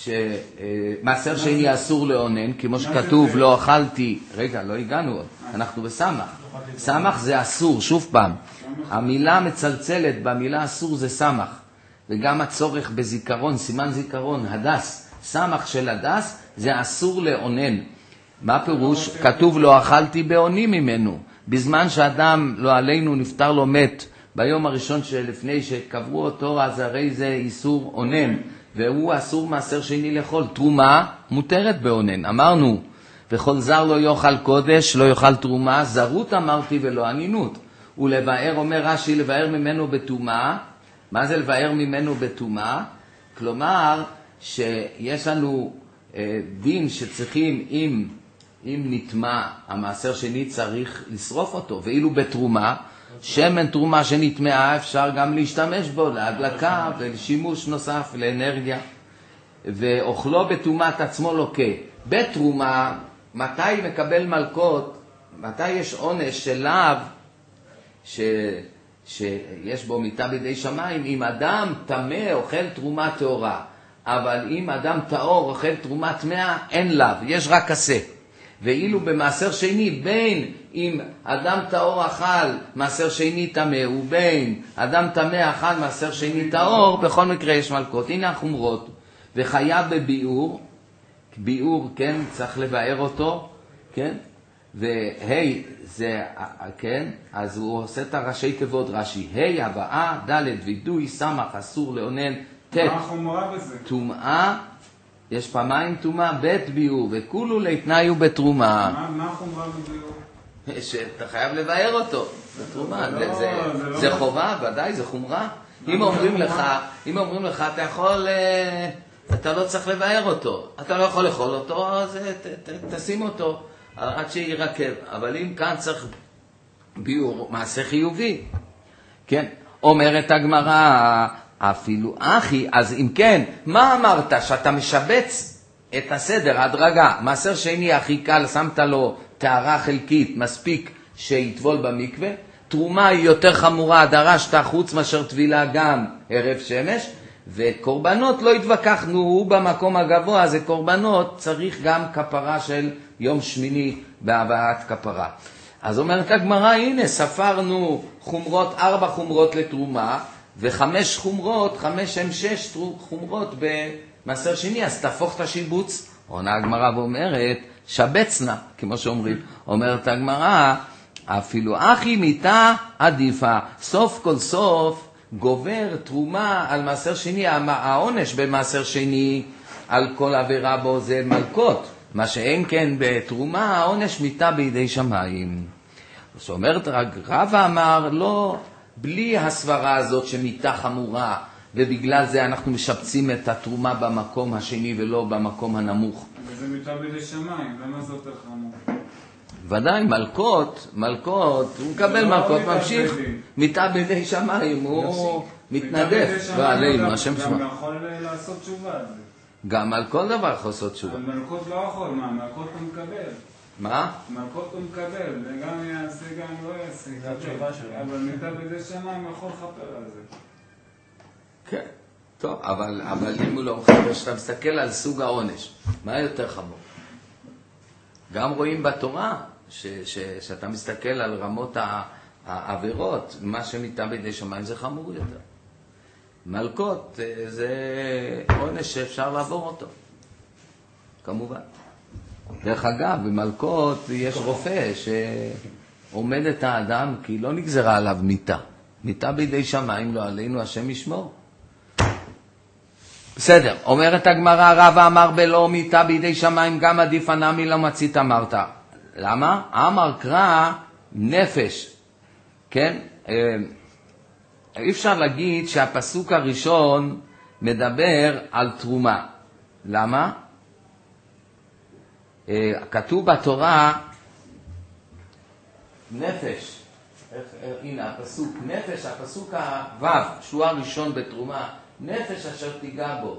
Speaker 1: שמעשר שני אסור לאונן, כמו שכתוב לא אכלתי, רגע לא הגענו עוד, אנחנו בסמך. סמך זה אסור, שוב פעם, המילה מצלצלת במילה אסור זה סמך. וגם הצורך בזיכרון, סימן זיכרון, הדס, סמך של הדס, זה אסור לאונן. מה פירוש? כתוב לא אכלתי באונים ממנו. בזמן שאדם לא עלינו נפטר לו מת, ביום הראשון שלפני שקברו אותו, אז הרי זה איסור אונן, והוא אסור מעשר שני לאכול. תרומה מותרת באונן. אמרנו, וכל זר לא יאכל קודש, לא יאכל תרומה, זרות אמרתי ולא ענינות. ולבאר, אומר רש"י, לבאר ממנו בתומה. מה זה לבאר ממנו בתומה? כלומר, שיש לנו אה, דין שצריכים, אם, אם נטמע, המעשר שני צריך לשרוף אותו, ואילו בתרומה, שמן תרומה שנטמעה אפשר גם להשתמש בו, להדלקה ולשימוש נוסף, לאנרגיה. ואוכלו בתרומת עצמו לוקה. בתרומה, מתי מקבל מלכות, מתי יש עונש של לאו, ש... שיש בו מיטה בידי שמיים, אם אדם טמא אוכל תרומה טהורה, אבל אם אדם טהור אוכל תרומה טמאה, אין לאו, יש רק עשה. ואילו במעשר שני, בין אם אדם טהור אכל מעשר שני טמא, ובין אדם טמא אכל מעשר שני טהור, בכל מקרה יש מלכות. הנה החומרות. וחייב בביאור, ביאור, כן, צריך לבאר אותו, כן? והי זה, כן, אז הוא עושה את הראשי תיבות רש"י, ה' הבאה, ד' וידוי, סמך, אסור לאונן, ט'
Speaker 2: מה החומרה בזה?
Speaker 1: תומאה, יש פעמיים תומאה, ב' ביאור, וכולו להתניו בתרומה.
Speaker 2: מה, מה החומרה בביאור?
Speaker 1: שאתה חייב לבאר אותו, בתרומה, זה, זה, זה חובה, ודאי, זה חומרה. אם אומרים לך, אם אומרים לך, אתה יכול, אתה לא צריך לבאר אותו, אתה לא יכול לאכול אותו, אז ת, ת, תשים אותו. עד שירקב, אבל אם כאן צריך ביור, מעשה חיובי, כן, אומרת הגמרא, אפילו אחי, אז אם כן, מה אמרת? שאתה משבץ את הסדר, הדרגה, מעשר שני הכי קל, שמת לו טהרה חלקית, מספיק שיטבול במקווה, תרומה היא יותר חמורה, דרשת חוץ מאשר טבילה גם ערב שמש, וקורבנות לא התווכחנו, הוא במקום הגבוה, זה קורבנות, צריך גם כפרה של יום שמיני בהבאת כפרה. אז אומרת הגמרא, הנה ספרנו חומרות, ארבע חומרות לתרומה, וחמש חומרות, חמש הם שש חומרות במעשר שני, אז תהפוך את השיבוץ. עונה הגמרא ואומרת, שבצנה, כמו שאומרים. אומרת הגמרא, אפילו אחי מיתה עדיפה, סוף כל סוף, גובר תרומה על מעשר שני, העונש במעשר שני על כל עבירה בו זה מלכות, מה שאין כן בתרומה, העונש מיתה בידי שמיים. זאת אומרת, רבא אמר, לא, בלי הסברה הזאת שמיתה חמורה, ובגלל זה אנחנו משפצים את התרומה במקום השני ולא במקום הנמוך.
Speaker 2: וזה מיתה בידי שמיים, למה זה יותר חמור?
Speaker 1: ודאי, מלכות, מלכות, הוא מקבל מלכות, ממשיך, מיתה בידי שמיים, הוא מתנדף, ועלינו, השם שמה.
Speaker 2: גם יכול לעשות תשובה על זה.
Speaker 1: גם על כל דבר יכול לעשות תשובה.
Speaker 2: אבל מלכות לא יכול, מה? מלכות הוא מקבל.
Speaker 1: מה?
Speaker 2: מלכות הוא מקבל, וגם יעשה, גם לא יעשה.
Speaker 3: זה התשובה שלו.
Speaker 2: אבל מיתה בידי שמיים יכול לכפר על זה.
Speaker 1: כן, טוב, אבל, אבל אם הוא לא מחבר, שאתה מסתכל על סוג העונש, מה יותר חמור? גם רואים בתורה, ש, ש, שאתה מסתכל על רמות העבירות, מה שמיתה בידי שמיים זה חמור יותר. מלכות זה עונש שאפשר לעבור אותו, כמובן. דרך אגב, במלכות יש רופא שעומד את האדם כי לא נגזרה עליו מיתה. מיתה בידי שמיים, לא עלינו, השם ישמור. בסדר, אומרת הגמרא, רבא אמר בלא מיתה בידי שמיים, גם עדיף הנמי לא מצית אמרת. למה? אמר קרא נפש, כן? אי אפשר להגיד שהפסוק הראשון מדבר על תרומה. למה? כתוב בתורה נפש, הנה הפסוק נפש, הפסוק הוו, שהוא הראשון בתרומה, נפש אשר תיגע בו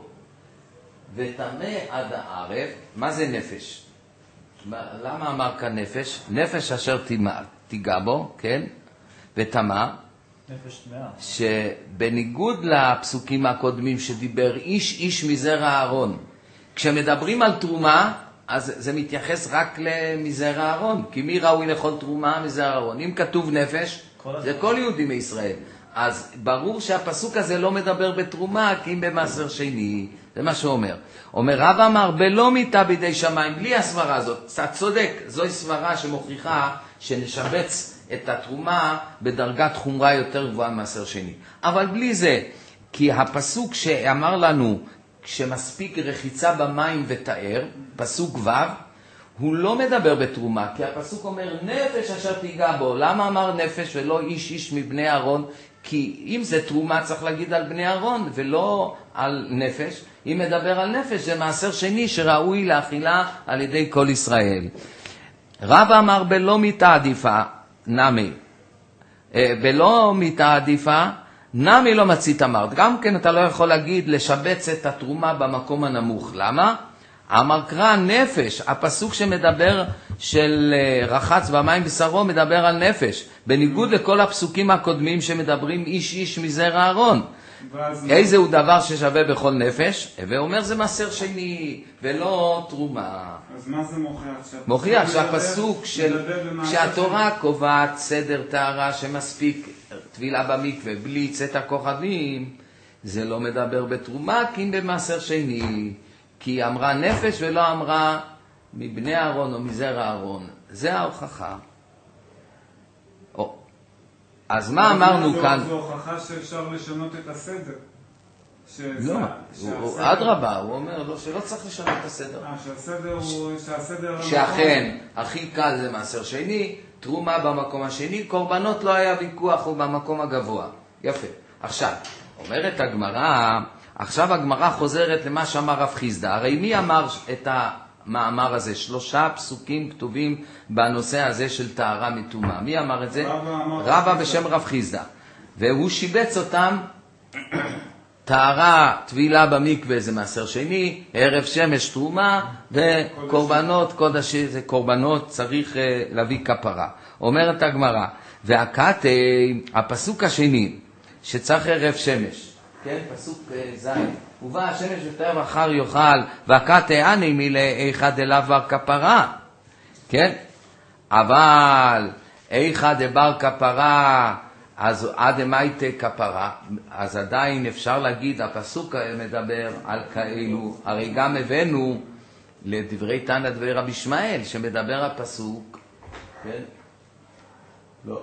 Speaker 1: ותמה עד הערב. מה זה נפש? למה אמר כאן נפש? נפש אשר תיגע בו, כן? ותמה,
Speaker 3: נפש טמאה.
Speaker 1: שבניגוד לפסוקים הקודמים שדיבר איש איש מזרע הארון, כשמדברים על תרומה, אז זה מתייחס רק למזרע הארון, כי מי ראוי לאכול תרומה מזרע הארון? אם כתוב נפש, זה כל יהודי מישראל. אז ברור שהפסוק הזה לא מדבר בתרומה, כי אם במעשר שני, זה מה שאומר. אומר, רב אמר, בלא מיתה בידי שמיים, בלי הסברה הזאת, אתה צודק, זוהי סברה שמוכיחה שנשבץ את התרומה בדרגת חומרה יותר גבוהה מעשר שני. אבל בלי זה, כי הפסוק שאמר לנו, כשמספיק רחיצה במים ותאר, פסוק ו', הוא לא מדבר בתרומה, כי הפסוק אומר נפש אשר תיגע בו. למה אמר נפש ולא איש איש מבני אהרון? כי אם זה תרומה צריך להגיד על בני אהרון ולא על נפש. אם מדבר על נפש זה מעשר שני שראוי לאכילה על ידי כל ישראל. רב אמר בלא מיתה עדיפה, נמי. בלא מיתה עדיפה, נמי לא מצית אמרת. גם כן אתה לא יכול להגיד לשבץ את התרומה במקום הנמוך. למה? אמר קרא נפש, הפסוק שמדבר של רחץ במים בשרו מדבר על נפש, בניגוד לכל הפסוקים הקודמים שמדברים איש איש מזרע הארון. איזה הוא דבר ששווה בכל נפש? ואומר זה מעשר שני ולא תרומה.
Speaker 2: אז מה זה מוכיח?
Speaker 1: מוכיח שהפסוק של שהתורה קובעת סדר טהרה שמספיק טבילה במקווה בלי צאת הכוכבים, זה לא מדבר בתרומה כי אם במעשר שני, כי היא אמרה נפש ולא אמרה מבני אהרון או מזרע אהרון. זה ההוכחה. או. אז מה אמרנו כאן?
Speaker 2: זו הוכחה שאפשר לשנות את הסדר.
Speaker 1: לא, אדרבה, הוא אומר לו שלא צריך לשנות את הסדר.
Speaker 2: אה, שהסדר הוא, שהסדר...
Speaker 1: שאכן, הכי קל זה מעשר שני, תרומה במקום השני, קורבנות לא היה ויכוח, הוא במקום הגבוה. יפה. עכשיו, אומרת הגמרא, עכשיו הגמרא חוזרת למה שאמר רב חיסדא. הרי מי אמר את המאמר הזה? שלושה פסוקים כתובים בנושא הזה של טהרה מטומאה. מי אמר את זה? רבא בשם רב חיסדא. והוא שיבץ אותם, טהרה, טבילה במקווה זה מעשר שני, ערב שמש תרומה, וקורבנות, קודש זה קורבנות, צריך להביא כפרה. אומרת הגמרא, והקטי, הפסוק השני, שצריך ערב שמש, כן, פסוק זין, ובא השמש ותאר אחר יאכל, והקטי אני מילי אחד אליו בר כפרה, כן, אבל אחד בר כפרה, אז עד אמייתה כפרה, אז עדיין אפשר להגיד, הפסוק מדבר על כאלו, הרי גם הבאנו לדברי תנא דברי רבי ישמעאל, שמדבר הפסוק, כן? לא.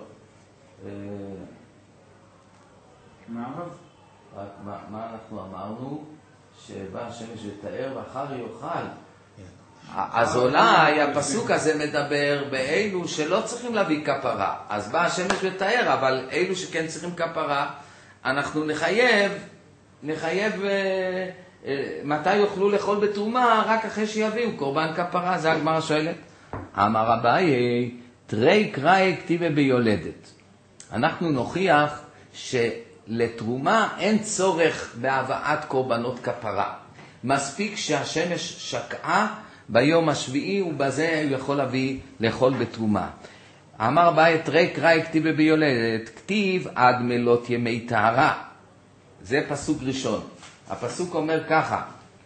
Speaker 2: מה הרב?
Speaker 1: מה, מה אנחנו אמרנו? שבא השמש ותאר ואחר יאכל. אז אולי הפסוק הזה מדבר באלו שלא צריכים להביא כפרה. אז בא השמש ותאר, אבל אלו שכן צריכים כפרה, אנחנו נחייב, נחייב אה, אה, מתי יוכלו לאכול בתרומה, רק אחרי שיביאו קורבן כפרה. זה הגמרא שואלת. אמר אביי, תרי קראי כתיבה ביולדת. אנחנו נוכיח שלתרומה אין צורך בהבאת קורבנות כפרה. מספיק שהשמש שקעה ביום השביעי, ובזה הוא יכול להביא לאכול בתרומה. אמר אביי, תרי קראי כתיבה ביולדת, כתיב עד מלות ימי טהרה. זה פסוק ראשון. הפסוק אומר ככה,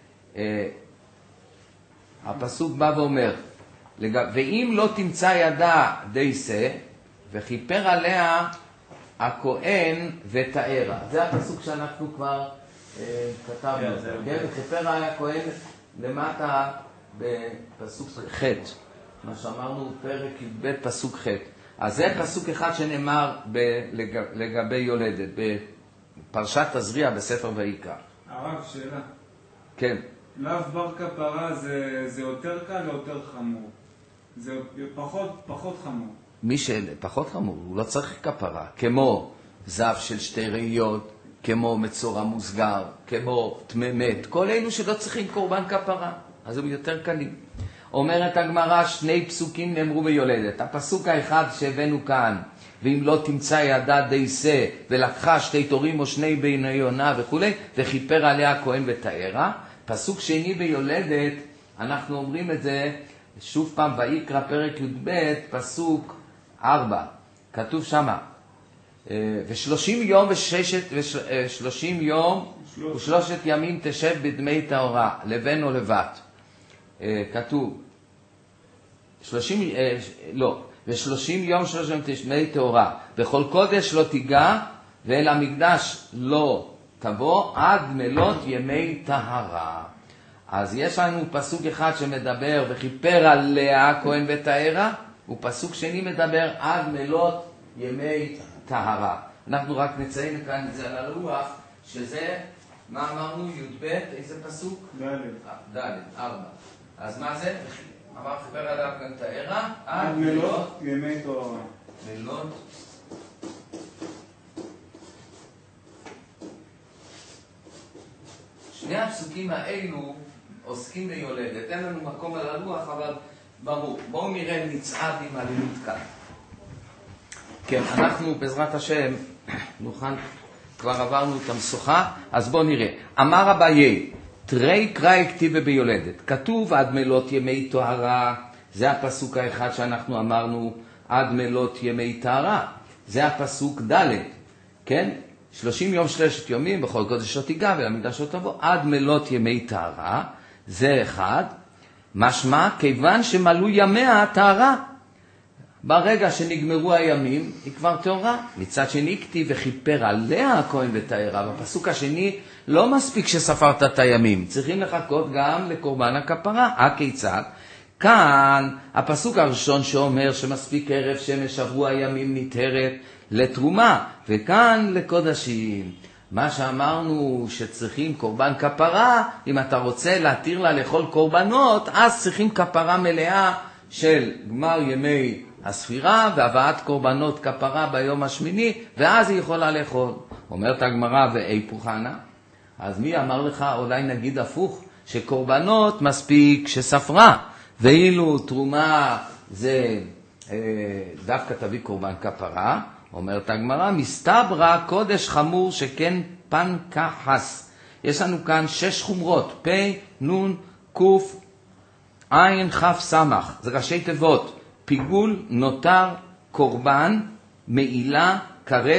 Speaker 1: הפסוק בא ואומר, ואם לא תמצא ידה דייסה, וכיפר עליה הכהן ותארה. זה הפסוק שאנחנו כבר אה, כתבנו. כן, וכיפר עליה הכהן למטה בפסוק ח', מה שאמרנו פרק י"ב פסוק ח'. אז זה פסוק אחד שנאמר ב- לג... לגבי יולדת, בפרשת תזריע בספר ויקרא.
Speaker 2: הרב, שאלה.
Speaker 1: כן.
Speaker 2: לאו בר כפרה זה, זה יותר קל או יותר חמור? זה פחות, פחות חמור.
Speaker 1: מי שפחות חמור, הוא לא צריך כפרה, כמו זב של שתי ראיות, כמו מצורע מוסגר, כמו תממת, כל אלו שלא צריכים קורבן כפרה, אז הם יותר קלים. אומרת הגמרא, שני פסוקים נאמרו ביולדת. הפסוק האחד שהבאנו כאן, ואם לא תמצא ידה דייסה, ולקחה שתי תורים או שני בני יונה וכו', וכיפר עליה הכהן ותארה. פסוק שני ביולדת, אנחנו אומרים את זה, שוב פעם, ויקרא פרק י"ב, פסוק ארבע. כתוב שמה, ושלושים יום וששת, ושלושים יום ושלושת ימים תשב בדמי טהרה, לבן או לבת. כתוב, שלושים, לא, ושלושים יום שלושים תשמי טהרה, בכל קודש לא תיגע, ואל המקדש לא תבוא, עד מלות ימי טהרה. אז יש לנו פסוק אחד שמדבר, וכיפר עליה הכהן ותארה, ופסוק שני מדבר עד מלות ימי טהרה. אנחנו רק נציין כאן את זה על הלוח, שזה, מה אמרנו, י"ב, איזה פסוק? ד', ד', ארבע. אז מה זה? אמר חיפר עליה הכהן ותארה,
Speaker 2: עד מלות ימי טהרה.
Speaker 1: מלות שני הפסוקים האלו עוסקים ביולדת. אין לנו מקום על הלוח, אבל ברור. בואו נראה נצעד עם הלימוד כאן. כן, אנחנו בעזרת השם נוכל, כבר עברנו את המשוכה, אז בואו נראה. אמר אביי, תרי קראי כתיבה ביולדת. כתוב עד מלות ימי טהרה, זה הפסוק האחד שאנחנו אמרנו, עד מלות ימי טהרה. זה הפסוק ד', כן? שלושים יום שלושת יומים, בכל קודש לא תיגע ולמקדש לא תבוא, עד מלות ימי טהרה. זה אחד. משמע, כיוון שמלאו ימיה הטהרה. ברגע שנגמרו הימים, היא כבר טהרה. מצד שני, כתיב וכיפר עליה הכהן ותארה. בפסוק השני, לא מספיק שספרת את הימים. צריכים לחכות גם לקורבן הכפרה. הכיצד? כאן, הפסוק הראשון שאומר שמספיק ערב שמש עברו הימים נטהרת לתרומה, וכאן לקודשים. מה שאמרנו שצריכים קורבן כפרה, אם אתה רוצה להתיר לה לאכול קורבנות, אז צריכים כפרה מלאה של גמר ימי הספירה, והבאת קורבנות כפרה ביום השמיני, ואז היא יכולה לאכול. אומרת הגמרא, ואיפוך אנא? אז מי אמר לך, אולי נגיד הפוך, שקורבנות מספיק שספרה, ואילו תרומה זה אה, דווקא תביא קורבן כפרה. אומרת הגמרא, מסתברא קודש חמור שכן פן כחס. יש לנו כאן שש חומרות, פ' נון קוף עין חף סמך, זה ראשי תיבות, פיגול, נותר, קורבן, מעילה, כרת,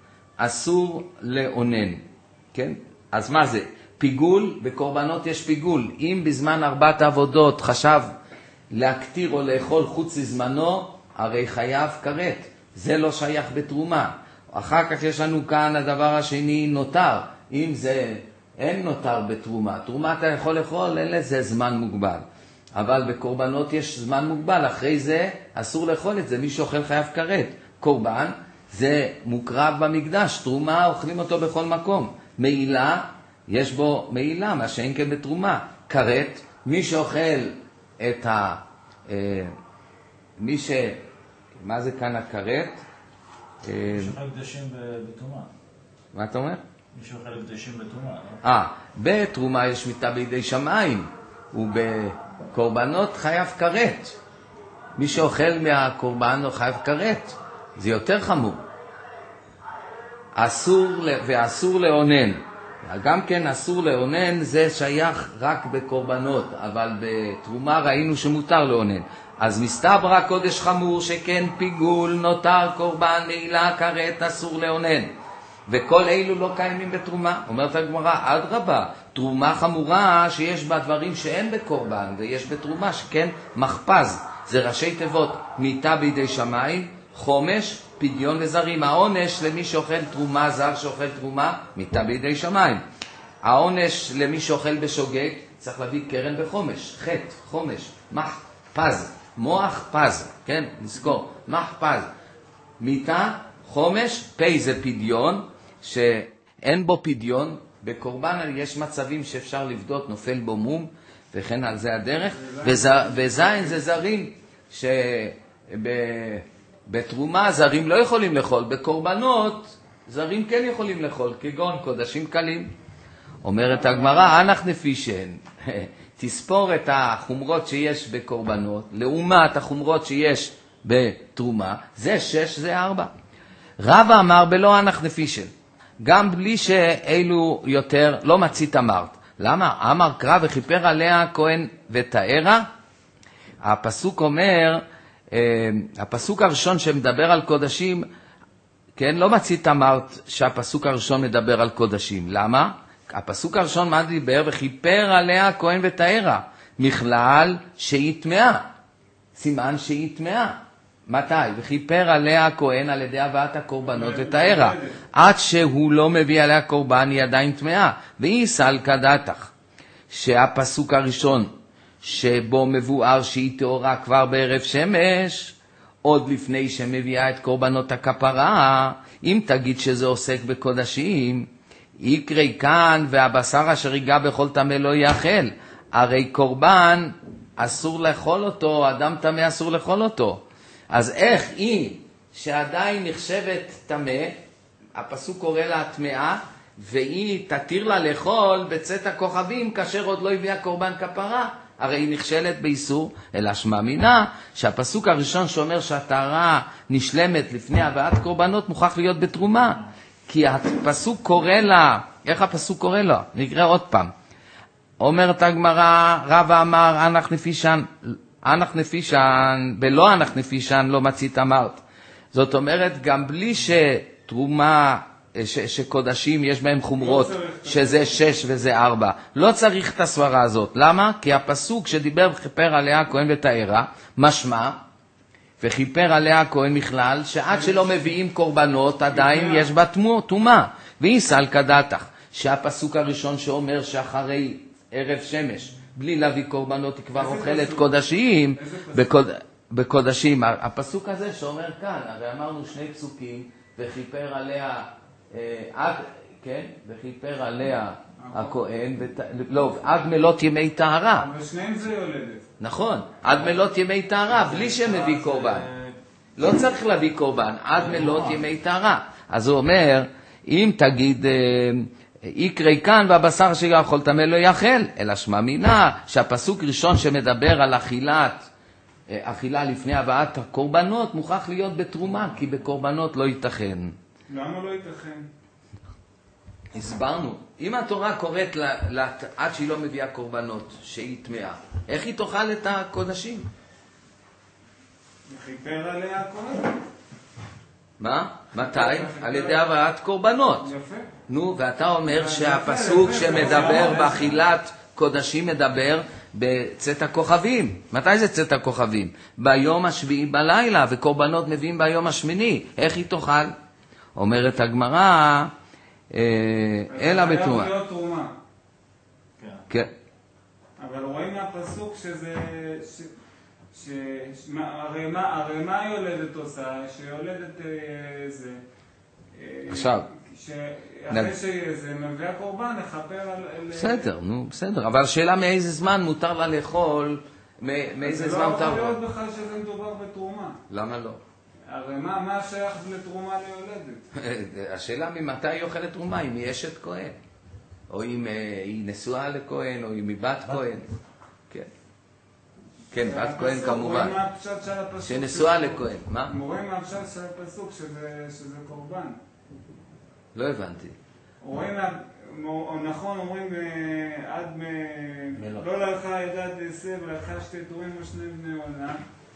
Speaker 1: אסור לאונן. כן? אז מה זה? פיגול, בקורבנות יש פיגול. אם בזמן ארבעת העבודות חשב להקטיר או לאכול חוץ לזמנו, הרי חייב כרת. זה לא שייך בתרומה. אחר כך יש לנו כאן הדבר השני, נותר. אם זה אין נותר בתרומה, תרומה אתה יכול לאכול, אין לזה זמן מוגבל. אבל בקורבנות יש זמן מוגבל, אחרי זה אסור לאכול את זה, מי שאוכל חייב כרת. קורבן זה מוקרב במקדש, תרומה אוכלים אותו בכל מקום. מעילה, יש בו מעילה, מה שאין כן בתרומה. כרת, מי שאוכל את ה... מי ש... מה זה כאן הכרת?
Speaker 3: מי שאוכל קדשים בתרומה.
Speaker 1: מה אתה אומר?
Speaker 3: מי שאוכל קדשים בתרומה.
Speaker 1: אה, בתרומה יש מיתה בידי שמיים, ובקורבנות חייב כרת. מי שאוכל מהקורבן לא חייב כרת. זה יותר חמור. אסור ואסור לאונן. גם כן אסור לאונן, זה שייך רק בקורבנות, אבל בתרומה ראינו שמותר לאונן. אז מסתברא קודש חמור שכן פיגול נותר קורבן מעילה כרת אסור לאונן. וכל אלו לא קיימים בתרומה. אומרת הגמרא, אדרבה, תרומה חמורה שיש בה דברים שאין בקורבן, ויש בתרומה שכן מחפז. זה ראשי תיבות, מיתה בידי שמיים, חומש, פדיון וזרים. העונש למי שאוכל תרומה, זר שאוכל תרומה, מיתה בידי שמיים. העונש למי שאוכל בשוגג, צריך להביא קרן בחומש, חטא, חומש, מח, פז, מוח פז, כן, נזכור, מח פז. מיתה, חומש, פי זה פדיון, שאין בו פדיון, בקורבן יש מצבים שאפשר לבדות, נופל בו מום, וכן על זה הדרך, וזין זה זרים, שבתרומה זרים לא יכולים לאכול, בקורבנות זרים כן יכולים לאכול, כגון קודשים קלים. אומרת הגמרא, אנח נפישן, תספור את החומרות שיש בקורבנות, לעומת החומרות שיש בתרומה, זה שש, זה ארבע. רבא אמר בלא אנח נפישן, גם בלי שאלו יותר לא מצית אמרת. למה? אמר קרא וכיפר עליה כהן ותארה. הפסוק אומר, הפסוק הראשון שמדבר על קודשים, כן, לא מצית אמרת שהפסוק הראשון מדבר על קודשים. למה? הפסוק הראשון מה דיבר? וכיפר עליה כהן ותארה, מכלל שהיא טמאה, סימן שהיא טמאה. מתי? וכיפר עליה הכהן על ידי הבאת הקורבנות ותארה. עד שהוא לא מביא עליה קורבן היא עדיין טמאה. והיא סלקא דתך, שהפסוק הראשון שבו מבואר שהיא טהורה כבר בערב שמש, עוד לפני שמביאה את קורבנות הכפרה, אם תגיד שזה עוסק בקודשים, יקרי כאן והבשר אשר ייגע בכל טמא לא יאכל. הרי קורבן אסור לאכול אותו, אדם טמא אסור לאכול אותו. אז איך היא שעדיין נחשבת טמא, הפסוק קורא לה טמאה, והיא תתיר לה לאכול בצאת הכוכבים כאשר עוד לא הביאה קורבן כפרה? הרי היא נכשלת באיסור, אלא שמע מינה שהפסוק הראשון שאומר שהטהרה נשלמת לפני הבאת קורבנות מוכרח להיות בתרומה. כי הפסוק קורא לה, איך הפסוק קורא לה? נקרא עוד פעם. אומרת הגמרא, רבא אמר אנח נפישן, אנח נפישן, בלא אנח נפישן לא מצית אמרת. זאת אומרת, גם בלי שתרומה, ש, שקודשים יש בהם חומרות, לא שזה שש וזה ארבע. לא צריך את הסברה הזאת. למה? כי הפסוק שדיבר וכיפר עליה הכהן ותארה, משמע, וכיפר עליה הכהן מכלל, שעד שלא מביאים קורבנות, עדיין יש בה תומה. והיא סלקא דתך, שהפסוק הראשון שאומר שאחרי ערב שמש, בלי להביא קורבנות, היא כבר אוכלת קודשים, בקוד... בקודשים. הפסוק הזה שאומר כאן, הרי אמרנו שני פסוקים, וכיפר עליה, אה, עד, כן, וכיפר עליה הכהן, ות... לא, עד מלות ימי טהרה.
Speaker 2: אבל שניהם זה יולדת. נכון,
Speaker 1: עד מלות ימי טהרה, בלי שמביא קורבן. לא צריך להביא קורבן, עד מלות ימי טהרה. אז הוא אומר, אם תגיד... יקרי כאן והבשר שיאכל טמא לא יאכל, אלא שמע מינה שהפסוק ראשון שמדבר על אכילת, אכילה לפני הבאת הקורבנות מוכרח להיות בתרומה, כי בקורבנות לא ייתכן.
Speaker 2: למה לא ייתכן?
Speaker 1: הסברנו, אם התורה קוראת לה, לה, עד שהיא לא מביאה קורבנות, שהיא טמאה, איך היא תאכל את הקודשים?
Speaker 2: וכיפר עליה הכהן.
Speaker 1: מה? מתי? על ידי הבאת קורבנות.
Speaker 2: יפה.
Speaker 1: נו, ואתה אומר שהפסוק שמדבר באכילת קודשים מדבר בצאת הכוכבים. מתי זה צאת הכוכבים? ביום השביעי בלילה, וקורבנות מביאים ביום השמיני. איך היא תאכל? אומרת הגמרא, אלא בתרומה.
Speaker 2: חייב להיות תרומה.
Speaker 1: כן.
Speaker 2: אבל רואים מהפסוק שזה... ש... הרי מה, הרי מה היולדת עושה? שיולדת זה...
Speaker 1: עכשיו.
Speaker 2: אחרי שזה מביאה קורבן, לחפר על...
Speaker 1: בסדר, נו, בסדר. אבל השאלה מאיזה זמן מותר לה לאכול מאיזה זמן אתה...
Speaker 2: זה לא יכול להיות בכלל שזה מדובר בתרומה.
Speaker 1: למה לא?
Speaker 2: הרי מה, מה שייך לתרומה ליולדת?
Speaker 1: השאלה ממתי היא אוכלת תרומה, אם היא אשת כהן, או אם היא נשואה לכהן, או אם היא בת כהן. כן. כן, בת כהן כמובן. שנשואה לכהן. מה?
Speaker 2: רואים מהפשט של הפסוק שזה קורבן.
Speaker 1: לא הבנתי.
Speaker 2: רואים, נכון, אומרים עד מ... לא להלכה ידעת עשה ולהלכה שתי תורים ושני בני עונה.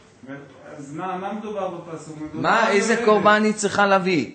Speaker 2: אז מה, מה מדובר בפסוק?
Speaker 1: מה, איזה קורבן היא צריכה להביא?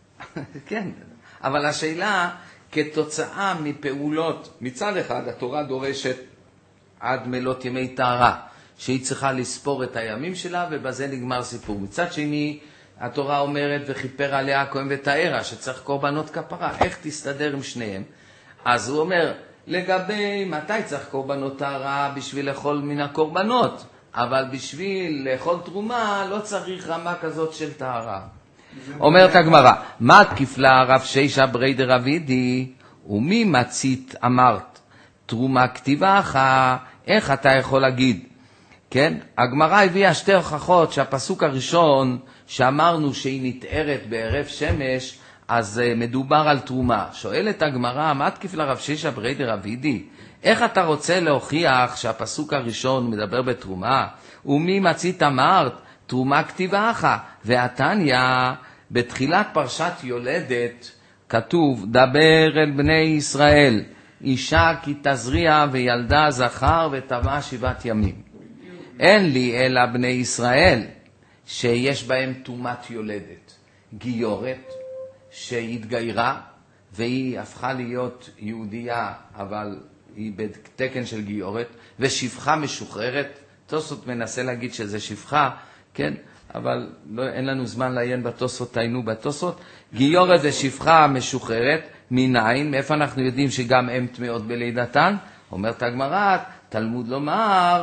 Speaker 1: כן, אבל השאלה, כתוצאה מפעולות, מצד אחד התורה דורשת עד מלות ימי טהרה, שהיא צריכה לספור את הימים שלה, ובזה נגמר סיפור. מצד שני, התורה אומרת וכיפר עליה הכהן ותארה, שצריך קורבנות כפרה. איך תסתדר עם שניהם? אז הוא אומר, לגבי מתי צריך קורבנות טהרה בשביל לאכול מן הקורבנות, אבל בשביל לאכול תרומה לא צריך רמה כזאת של טהרה. אומרת הגמרא, מה כפלה רב שישה ברי דרבידי, ומי מצית אמרת? תרומה כתיבה אחת, איך אתה יכול להגיד? כן? הגמרא הביאה שתי הוכחות שהפסוק הראשון שאמרנו שהיא נתארת בערב שמש, אז מדובר על תרומה. שואלת הגמרא, מה כפלה רב שישה ברי דרבידי? איך אתה רוצה להוכיח שהפסוק הראשון מדבר בתרומה? ומי מצית אמרת? תרומה כתיבה אחת. והתניא, בתחילת פרשת יולדת, כתוב, דבר אל בני ישראל, אישה כי תזריע וילדה זכר וטמא שבעת ימים. אין לי אלא בני ישראל, שיש בהם תומת יולדת. גיורת, שהתגיירה, והיא הפכה להיות יהודייה, אבל היא בתקן של גיורת, ושפחה משוחררת. תוספות מנסה להגיד שזה שפחה, כן? אבל לא, אין לנו זמן לעיין בתוספות, תיינו בתוספות. גיורת ושפחה משוחררת, מניין, מאיפה אנחנו יודעים שגם הם טמאות בלידתן? אומרת הגמרא, תלמוד לומר,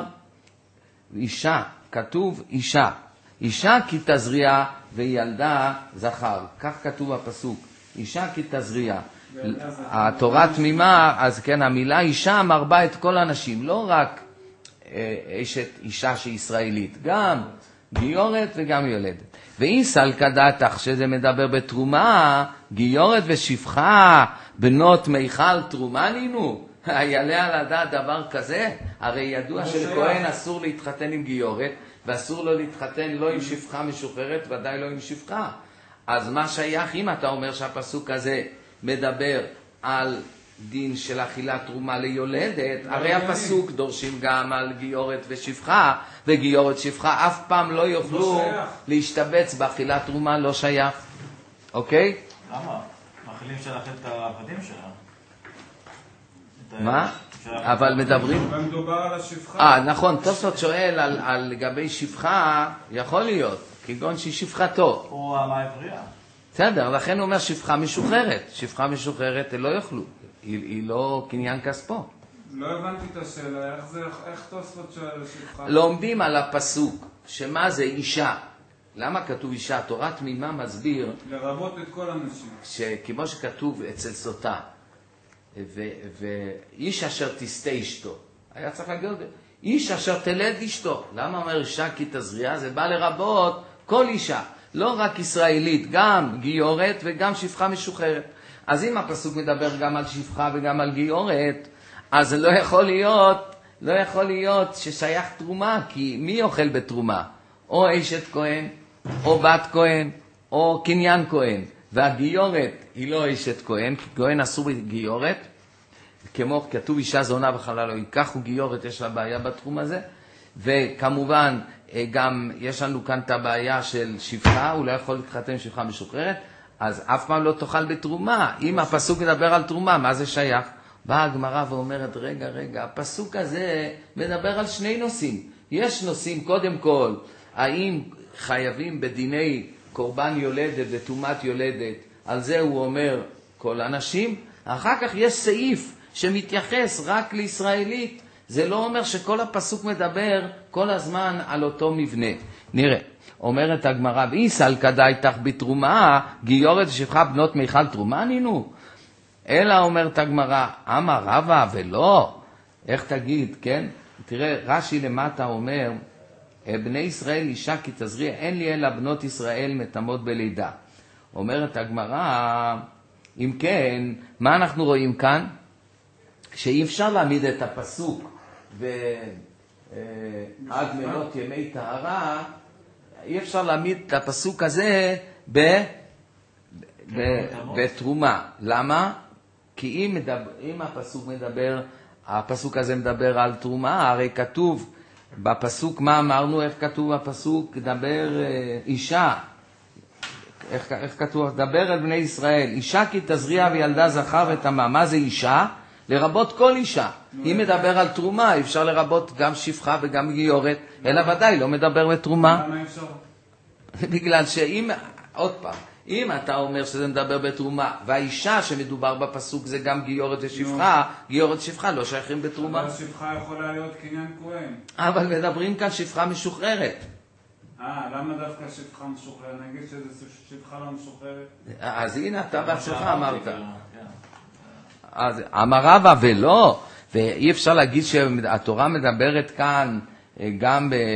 Speaker 1: אישה, כתוב אישה. אישה כי תזריע וילדה זכר. כך כתוב הפסוק. אישה כי תזריע. התורה תמימה, אז כן, המילה אישה מרבה את כל האנשים, לא רק אשת אישה שהיא ישראלית, גם גיורת וגם יולדת. ואיסל כדתך שזה מדבר בתרומה, גיורת ושפחה, בנות מיכל תרומה נינו. יעלה על הדעת דבר כזה? הרי ידוע שלכהן אסור להתחתן עם גיורת, ואסור לו להתחתן לא עם שפחה משוחררת, ודאי לא עם שפחה. אז מה שייך אם אתה אומר שהפסוק הזה מדבר על דין של אכילת תרומה ליולדת, הרי הפסוק דורשים גם על גיורת ושפחה, וגיורת שפחה אף פעם לא יוכלו להשתבץ באכילת תרומה, לא שייך. אוקיי?
Speaker 3: למה? מאכילים של אכיל את העבדים שלה.
Speaker 1: מה? אבל מדברים...
Speaker 2: מדובר על השפחה.
Speaker 1: אה, נכון, תוספות שואל על, על לגבי שפחה, יכול להיות, כגון שהיא שפחתו.
Speaker 3: או המה עברייה.
Speaker 1: בסדר, לכן הוא אומר שפחה משוחררת. שפחה משוחררת לא יוכלו, היא, היא לא קניין כספו.
Speaker 2: לא הבנתי את השאלה, איך, זה, איך תוספות שואל על שפחה?
Speaker 1: לומדים על הפסוק, שמה זה אישה. למה כתוב אישה? תורה תמימה מסביר...
Speaker 2: לרבות את כל אנשים.
Speaker 1: שכמו שכתוב אצל סוטה, ואיש אשר תסתה אשתו, היה צריך להגיד, איש אשר תלד אשתו. למה אומר אישה כי תזריע? זה בא לרבות כל אישה, לא רק ישראלית, גם גיורת וגם שפחה משוחררת. אז אם הפסוק מדבר גם על שפחה וגם על גיורת, אז לא יכול להיות, לא יכול להיות ששייך תרומה, כי מי אוכל בתרומה? או אשת כהן, או בת כהן, או קניין כהן. והגיורת היא לא אשת כהן, כי כהן אסור בגיורת, כמו כתוב אישה זונה בחלל לא ייקחו גיורת, יש לה בעיה בתחום הזה, וכמובן גם יש לנו כאן את הבעיה של שפחה, הוא לא יכול להתחתן עם שפחה משוחררת, אז אף פעם לא תאכל בתרומה. אם הפסוק מדבר על תרומה, מה זה שייך? באה הגמרא ואומרת, רגע, רגע, הפסוק הזה מדבר על שני נושאים. יש נושאים, קודם כל, האם חייבים בדיני קורבן יולדת וטומאת יולדת, על זה הוא אומר כל אנשים. אחר כך יש סעיף שמתייחס רק לישראלית, זה לא אומר שכל הפסוק מדבר כל הזמן על אותו מבנה. נראה, אומרת הגמרא, ואיסל כדאיתך בתרומה, גיורת ושפחה בנות מיכל תרומה נינו. אלא אומרת הגמרא, אמר רבא ולא, איך תגיד, כן? תראה, רש"י למטה אומר, בני ישראל אישה כי תזריע, אין לי אלא בנות ישראל מתמות בלידה. אומרת הגמרא, אם כן, מה אנחנו רואים כאן? שאי אפשר להעמיד את הפסוק ועד מלות ימי טהרה, אי אפשר להעמיד את הפסוק הזה ב... בתרומה. למה? כי אם, מדבר, אם הפסוק מדבר, הפסוק הזה מדבר על תרומה, הרי כתוב בפסוק, מה אמרנו, איך כתוב בפסוק? דבר אישה. איך, איך כתוב? דבר על בני ישראל. אישה כי תזריע וילדה זכר ותמה. מה זה אישה? לרבות כל אישה. אם מדבר על תרומה, אפשר לרבות גם שפחה וגם גיורת, אלא ודאי לא מדבר בתרומה.
Speaker 2: למה אפשר?
Speaker 1: בגלל שאם, עוד פעם, אם אתה אומר שזה מדבר בתרומה, והאישה שמדובר בפסוק זה גם גיורת ושפחה, גיורת ושפחה לא שייכים בתרומה.
Speaker 2: אבל שפחה יכולה להיות קניין כהן.
Speaker 1: אבל מדברים כאן שפחה משוחררת.
Speaker 2: אה, למה דווקא שפחה משוחררת? נגיד שזה שפחה לא משוחררת.
Speaker 1: אז הנה, אתה בעצמך אמרת. אז אמר רבא ולא, ואי אפשר להגיד שהתורה מדברת כאן גם ב...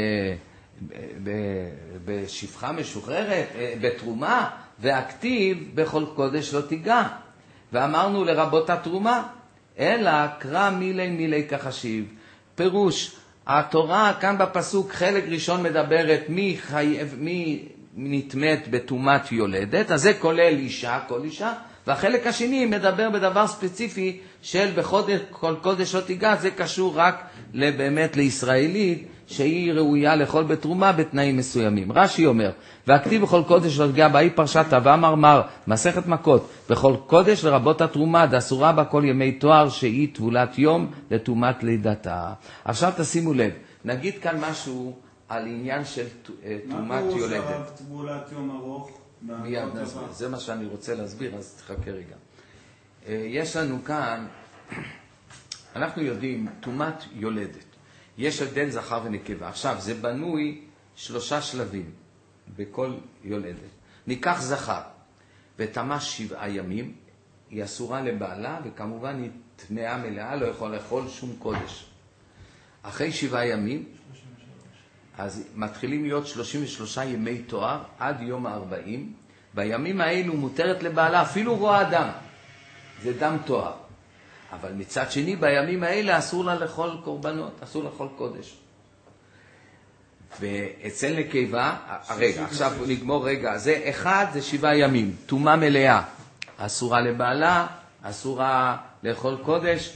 Speaker 1: בשפחה משוחררת, בתרומה, והכתיב בכל קודש לא תיגע. ואמרנו לרבות התרומה, אלא קרא מילי מילי כחשיב. פירוש, התורה כאן בפסוק חלק ראשון מדברת מי, חייב, מי נתמת בתומת יולדת, אז זה כולל אישה, כל אישה, והחלק השני מדבר בדבר ספציפי של בחודש, כל קודש לא תיגע, זה קשור רק באמת לישראלית, שהיא ראויה לכל בתרומה בתנאים מסוימים. רש"י אומר, והכתיב בכל קודש לא תיגע באי פרשת תווה מרמר, מסכת מכות, בכל קודש לרבות התרומה, דאסורה בה כל ימי תואר שהיא תבולת יום לתומת לידתה. עכשיו תשימו לב, נגיד כאן משהו על עניין של תומת יולדת.
Speaker 2: מה פירוש תבולת יום ארוך?
Speaker 1: מיד נסביר, זה מה שאני רוצה להסביר, אז תחכה רגע. יש לנו כאן, אנחנו יודעים, תומת יולדת. יש הבדל זכר ונקבה. עכשיו, זה בנוי שלושה שלבים בכל יולדת. ניקח זכר, ותמה שבעה ימים, היא אסורה לבעלה, וכמובן היא טמאה מלאה, לא יכול לאכול שום קודש. אחרי שבעה ימים, אז מתחילים להיות שלושים ושלושה ימי תואר עד יום הארבעים, בימים האלו מותרת לבעלה, אפילו רוע דם, זה דם תואר. אבל מצד שני, בימים האלה אסור לה לאכול קורבנות, אסור לאכול קודש. ואצל נקבה, רגע, עכשיו נגמור רגע, זה אחד, זה שבעה ימים, תומה מלאה, אסורה לבעלה, אסורה לאכול קודש,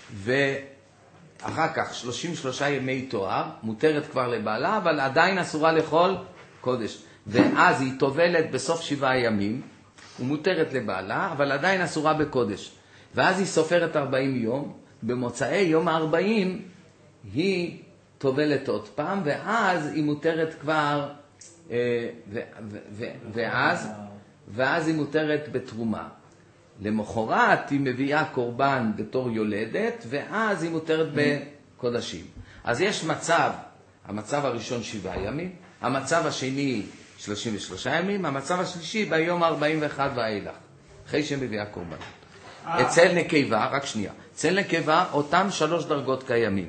Speaker 1: ואחר כך שלושים ושלושה ימי תואר, מותרת כבר לבעלה, אבל עדיין אסורה לאכול קודש. ואז היא טובלת בסוף שבעה ימים, ומותרת לבעלה, אבל עדיין אסורה בקודש. ואז היא סופרת ארבעים יום, במוצאי יום הארבעים היא טובלת עוד פעם, ואז היא מותרת כבר, ו- ו- ו- ואז, ואז היא מותרת בתרומה. למחרת היא מביאה קורבן בתור יולדת, ואז היא מותרת בקודשים. אז יש מצב, המצב הראשון שבעה ימים, המצב השני שלושים ושלושה ימים, המצב השלישי ביום ארבעים ואחת ואילך, אחרי שמביאה קורבן. אצל נקבה, רק שנייה, אצל נקבה אותם שלוש דרגות קיימים.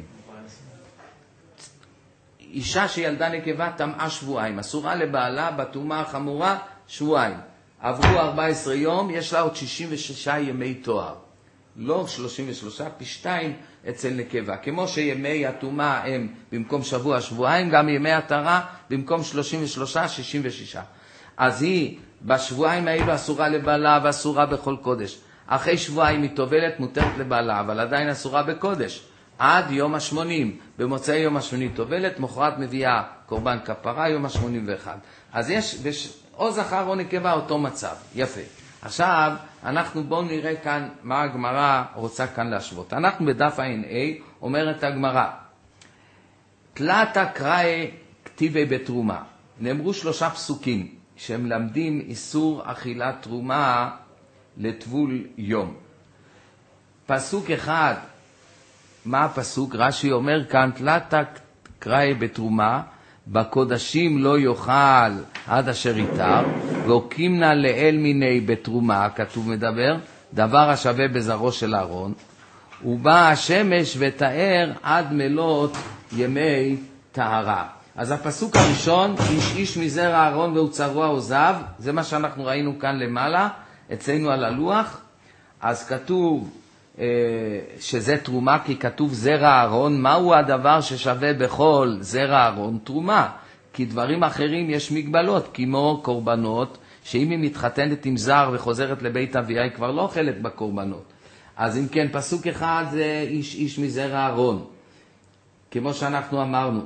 Speaker 1: אישה שילדה נקבה טמאה שבועיים, אסורה לבעלה בתומה החמורה שבועיים. עברו ארבעה עשר יום, יש לה עוד שישים ושישה ימי תואר. לא שלושים ושלושה, פי שתיים אצל נקבה. כמו שימי התומה הם במקום שבוע שבועיים, גם ימי התרה במקום שלושים ושלושה, שישים ושישה. אז היא בשבועיים האלו אסורה לבעלה ואסורה בכל קודש. אחרי שבועיים היא טובלת, מותרת לבעלה, אבל עדיין אסורה בקודש. עד יום השמונים, במוצאי יום השמונים טובלת, מחרת מביאה קורבן כפרה, יום השמונים ואחד. אז יש בש... או זכר או נקבה אותו מצב, יפה. עכשיו אנחנו בואו נראה כאן מה הגמרא רוצה כאן להשוות. אנחנו בדף עין A, אומרת הגמרא, תלתה קראי כתיבי בתרומה. נאמרו שלושה פסוקים שמלמדים איסור אכילת תרומה לטבול יום. פסוק אחד, מה הפסוק? רש"י אומר כאן, תלתה קראי בתרומה, בקודשים לא יאכל עד אשר יתר, והוקימנה לאל מיני בתרומה, כתוב מדבר, דבר השווה בזרעו של אהרון, ובא השמש ותאר עד מלות ימי טהרה. אז הפסוק הראשון, איש איש מזרע אהרון והוצרוע עוזב, זה מה שאנחנו ראינו כאן למעלה, אצלנו על הלוח. אז כתוב אה, שזה תרומה, כי כתוב זרע אהרון. מהו הדבר ששווה בכל זרע אהרון? תרומה. כי דברים אחרים יש מגבלות, כמו קורבנות, שאם היא מתחתנת עם זר וחוזרת לבית אביה, היא כבר לא אוכלת בקורבנות. אז אם כן, פסוק אחד זה איש איש מזרע אהרון, כמו שאנחנו אמרנו.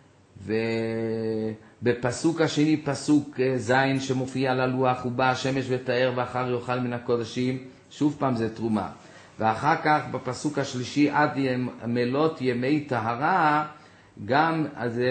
Speaker 1: ובפסוק השני, פסוק זין שמופיע על הלוח, הוא בא השמש ותאר ואחר יאכל מן הקודשים, שוב פעם זה תרומה. ואחר כך בפסוק השלישי, עד מלות ימי טהרה, גם, אז,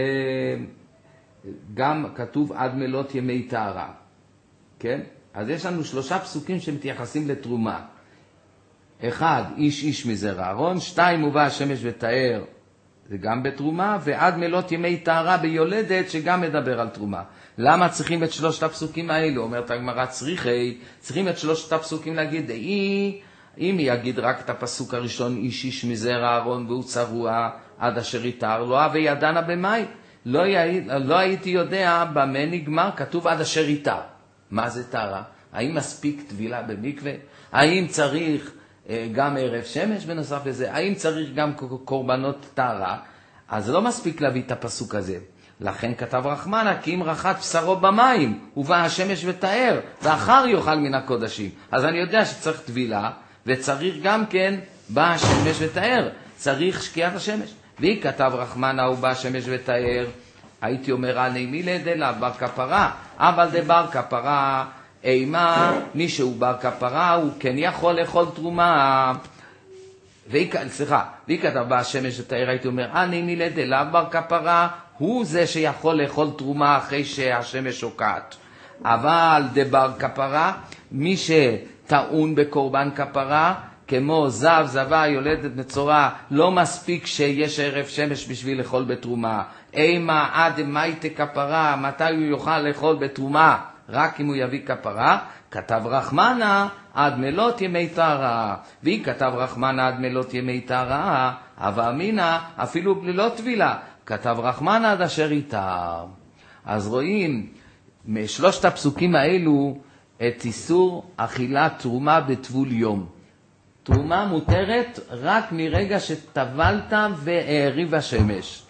Speaker 1: גם כתוב עד מלות ימי טהרה. כן? אז יש לנו שלושה פסוקים שמתייחסים לתרומה. אחד, איש איש מזרע אהרון. שתיים, ובא השמש ותאר, זה גם בתרומה. ועד מלות ימי טהרה ביולדת, שגם מדבר על תרומה. למה צריכים את שלושת הפסוקים האלו? אומרת הגמרא, צריכי, צריכים את שלושת הפסוקים להגיד, אי, אם יגיד רק את הפסוק הראשון, איש איש מזרע אהרון והוא צרוע עד אשר יטהר, לא אבי ידנה במאי. לא, לא הייתי יודע במה נגמר, כתוב עד אשר יטהר. מה זה טהרה? האם מספיק טבילה במקווה? האם צריך גם ערב שמש בנוסף לזה? האם צריך גם קורבנות טהרה? אז לא מספיק להביא את הפסוק הזה. לכן כתב רחמנה, כי אם רחת בשרו במים, ובא השמש ותאר, ואחר יאכל מן הקודשים. אז אני יודע שצריך טבילה, וצריך גם כן בא השמש ותאר. צריך שקיעת השמש. והיא כתב רחמנה, ובא השמש ותאר, הייתי אומר, אני מי לדלה בר כפרה, אבל דבר כפרה, אימה, מי שהוא בר כפרה, הוא כן יכול לאכול תרומה. והיא, סליחה, והיא כתב בה השמש ותאר, הייתי אומר, אני מי לדלה בר כפרה, הוא זה שיכול לאכול תרומה אחרי שהשמש שוקעת. אבל דבר כפרה, מי שטעון בקורבן כפרה, כמו זב, זבה, יולדת מצורע, לא מספיק שיש ערב שמש בשביל לאכול בתרומה. אימה עד מייטה כפרה, מתי הוא יוכל לאכול בתרומה? רק אם הוא יביא כפרה. כתב רחמנה עד מלות ימי טהרה. והיא כתב רחמנה עד מלות ימי טהרה, אבל אמינה אפילו ללא טבילה. כתב רחמנה עד אשר יטהר. אז רואים משלושת הפסוקים האלו את איסור אכילת תרומה בטבול יום. תרומה מותרת רק מרגע שטבלת והעריב השמש.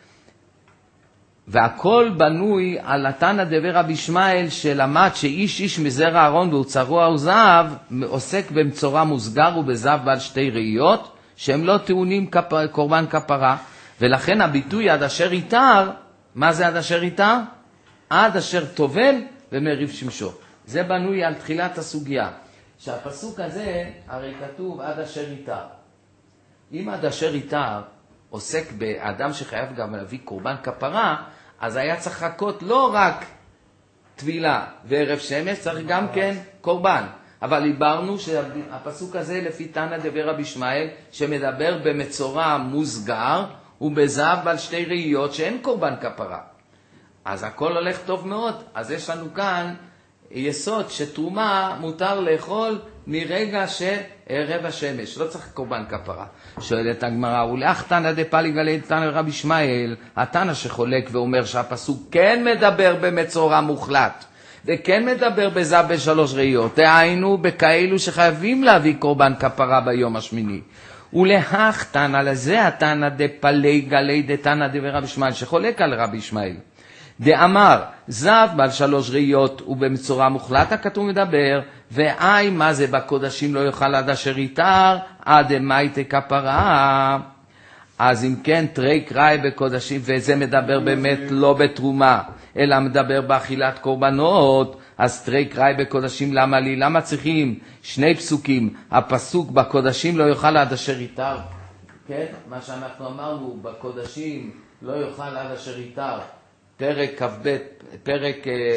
Speaker 1: והכל בנוי על התנא דבר רבי ישמעאל שלמד שאיש איש מזרע אהרון והוא צרוע עוזב, עוסק במצורע מוסגר ובזב בעל שתי ראיות, שהם לא טעונים כפ... קורבן כפרה. ולכן הביטוי עד אשר יטהר, מה זה עד אשר יטהר? עד אשר טובל ומריב שמשו. זה בנוי על תחילת הסוגיה. שהפסוק הזה הרי כתוב עד אשר יטהר. אם עד אשר יטהר עוסק באדם שחייב גם להביא קורבן כפרה, אז היה צריך לחכות לא רק טבילה וערב שמש, צריך גם כן קורבן. אבל דיברנו שהפסוק הזה לפי תנא דבר רבי ישמעאל, שמדבר במצורע מוסגר ובזב בעל שתי ראיות שאין קורבן כפרה. אז הכל הולך טוב מאוד. אז יש לנו כאן יסוד שתרומה מותר לאכול מרגע שערב השמש, לא צריך קורבן כפרה. שואלת הגמרא, ולאח תנא דפליג עלי תנא רבי ישמעאל, התנא שחולק ואומר שהפסוק כן מדבר במצורע מוחלט, וכן מדבר בזב בשלוש ראיות, דהיינו בכאלו שחייבים להביא קורבן כפרה ביום השמיני. ולאח תנא לזה התנא דפליג עלי דתנא דרבי ישמעאל שחולק על רבי ישמעאל. דאמר, זב בעל שלוש ראיות ובמצורע מוחלט הכתוב מדבר, ואי מה זה בקודשים לא יאכל עד אשר יטהר, עד מייטה כפרה. אז אם כן, תרי קראי בקודשים, וזה מדבר באמת לא בתרומה, אלא מדבר באכילת קורבנות, אז תרי קראי בקודשים למה לי? למה צריכים שני פסוקים? הפסוק בקודשים לא יאכל עד אשר יטהר. כן? מה שאנחנו אמרנו, בקודשים לא יאכל עד אשר יטהר. פרק כ"ב, פרק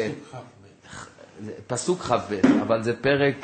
Speaker 1: פסוק כ"ב, אבל זה פרק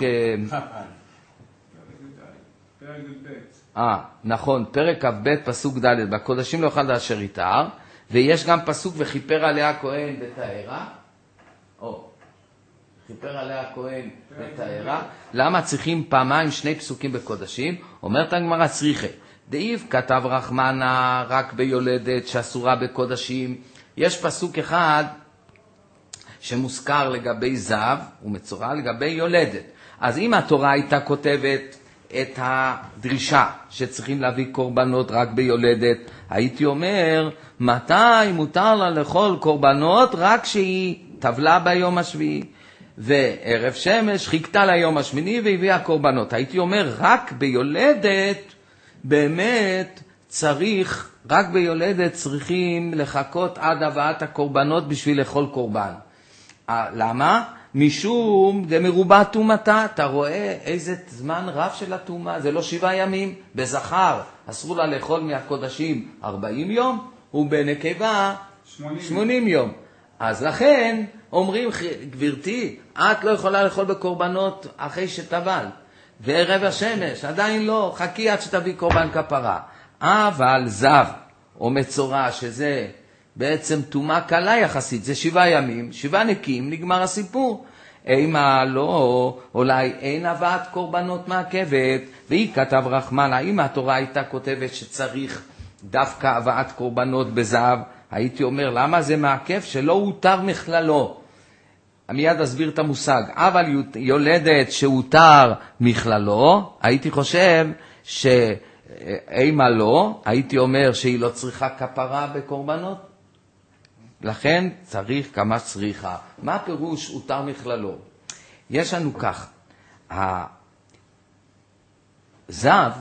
Speaker 2: פרק ב'.
Speaker 1: אה, נכון, פרק כ"ב פסוק ד', בקודשים לא יאכל עד אשר יטהר, ויש גם פסוק וכיפר עליה הכהן ותארה. או, כיפר עליה הכהן ותארה. למה צריכים פעמיים שני פסוקים בקודשים? אומרת הגמרא צריכה. דאיב כתב רחמנה רק ביולדת שאסורה בקודשים. יש פסוק אחד שמוזכר לגבי זב ומצורע לגבי יולדת. אז אם התורה הייתה כותבת את הדרישה שצריכים להביא קורבנות רק ביולדת, הייתי אומר, מתי מותר לה לאכול קורבנות? רק שהיא טבלה ביום השביעי, וערב שמש חיכתה ליום השמיני והביאה קורבנות. הייתי אומר, רק ביולדת באמת צריך, רק ביולדת צריכים לחכות עד הבאת הקורבנות בשביל לאכול קורבן. למה? משום דמרובה תומתה. אתה רואה איזה זמן רב של התומה, זה לא שבעה ימים. בזכר אסור לה לאכול מהקודשים ארבעים יום, ובנקבה שמונים יום. אז לכן אומרים, גברתי, את לא יכולה לאכול בקורבנות אחרי שטבל, וערב השמש עדיין לא, חכי עד שתביא קורבן כפרה. אבל זב או מצורע, שזה בעצם תומה קלה יחסית, זה שבעה ימים, שבעה נקים, נגמר הסיפור. אימה לא, אולי אין הבאת קורבנות מעכבת, והיא כתב רחמנה, אם התורה הייתה כותבת שצריך דווקא הבאת קורבנות בזהב, הייתי אומר, למה זה מעכב? שלא הותר מכללו. מיד אסביר את המושג. אבל יולדת שהותר מכללו, הייתי חושב שאימה לא, הייתי אומר שהיא לא צריכה כפרה בקורבנות. לכן צריך כמה צריכה. מה פירוש הותר מכללו? יש לנו כך, הזב,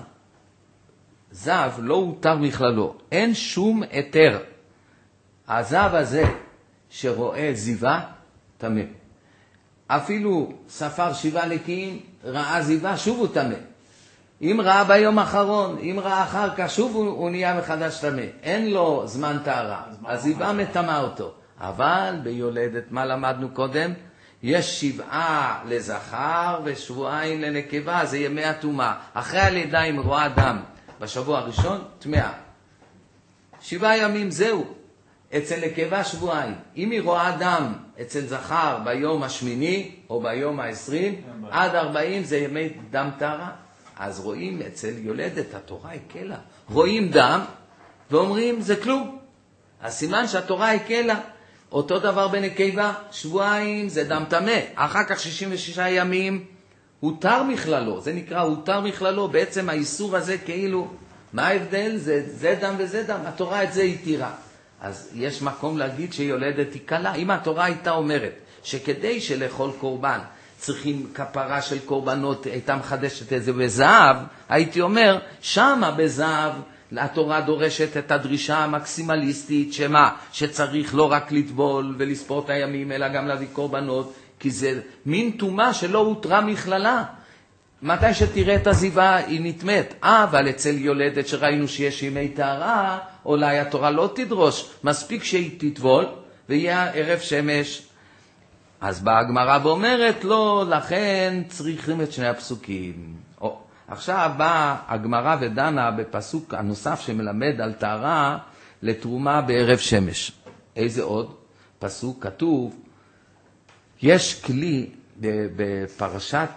Speaker 1: זב לא הותר מכללו, אין שום היתר. הזב הזה שרואה זיווה, תמה. אפילו ספר שבעה נקיים, ראה זיווה, שוב הוא תמה. אם ראה ביום האחרון, אם ראה אחר כך, שוב הוא, הוא נהיה מחדש תמה. אין לו זמן טהרה, הזיווה מטמא אותו. אבל ביולדת, מה למדנו קודם? יש שבעה לזכר ושבועיים לנקבה, זה ימי התומה. אחרי הלידה אם רואה דם בשבוע הראשון, טמאה. שבעה ימים זהו. אצל נקבה שבועיים. אם היא רואה דם אצל זכר ביום השמיני או ביום העשרים, עד ארבעים זה ימי דם טהרה. אז רואים אצל יולדת, התורה הקלה. רואים דם ואומרים זה כלום. הסימן שהתורה הקלה. אותו דבר בנקבה, שבועיים זה דם טמא. אחר כך שישים ושישה ימים הותר מכללו. זה נקרא הותר מכללו. בעצם האיסור הזה כאילו, מה ההבדל? זה, זה דם וזה דם. התורה את זה התירה. אז יש מקום להגיד שיולדת היא קלה. אם התורה הייתה אומרת שכדי שלאכול קורבן צריכים כפרה של קורבנות, הייתה מחדשת את זה בזהב, הייתי אומר, שמה בזהב התורה דורשת את הדרישה המקסימליסטית, שמה? שצריך לא רק לטבול ולספור את הימים, אלא גם להביא קורבנות, כי זה מין תומה שלא הותרה מכללה. מתי שתראה את הזיווה היא נטמאת. אבל אצל יולדת שראינו שיש ימי טהרה, אולי התורה לא תדרוש, מספיק שהיא תטבול ויהיה ערב שמש. אז באה הגמרא ואומרת לא, לכן צריכים את שני הפסוקים. או, עכשיו באה הגמרא ודנה בפסוק הנוסף שמלמד על טהרה לתרומה בערב שמש. איזה עוד? פסוק כתוב, יש כלי בפרשת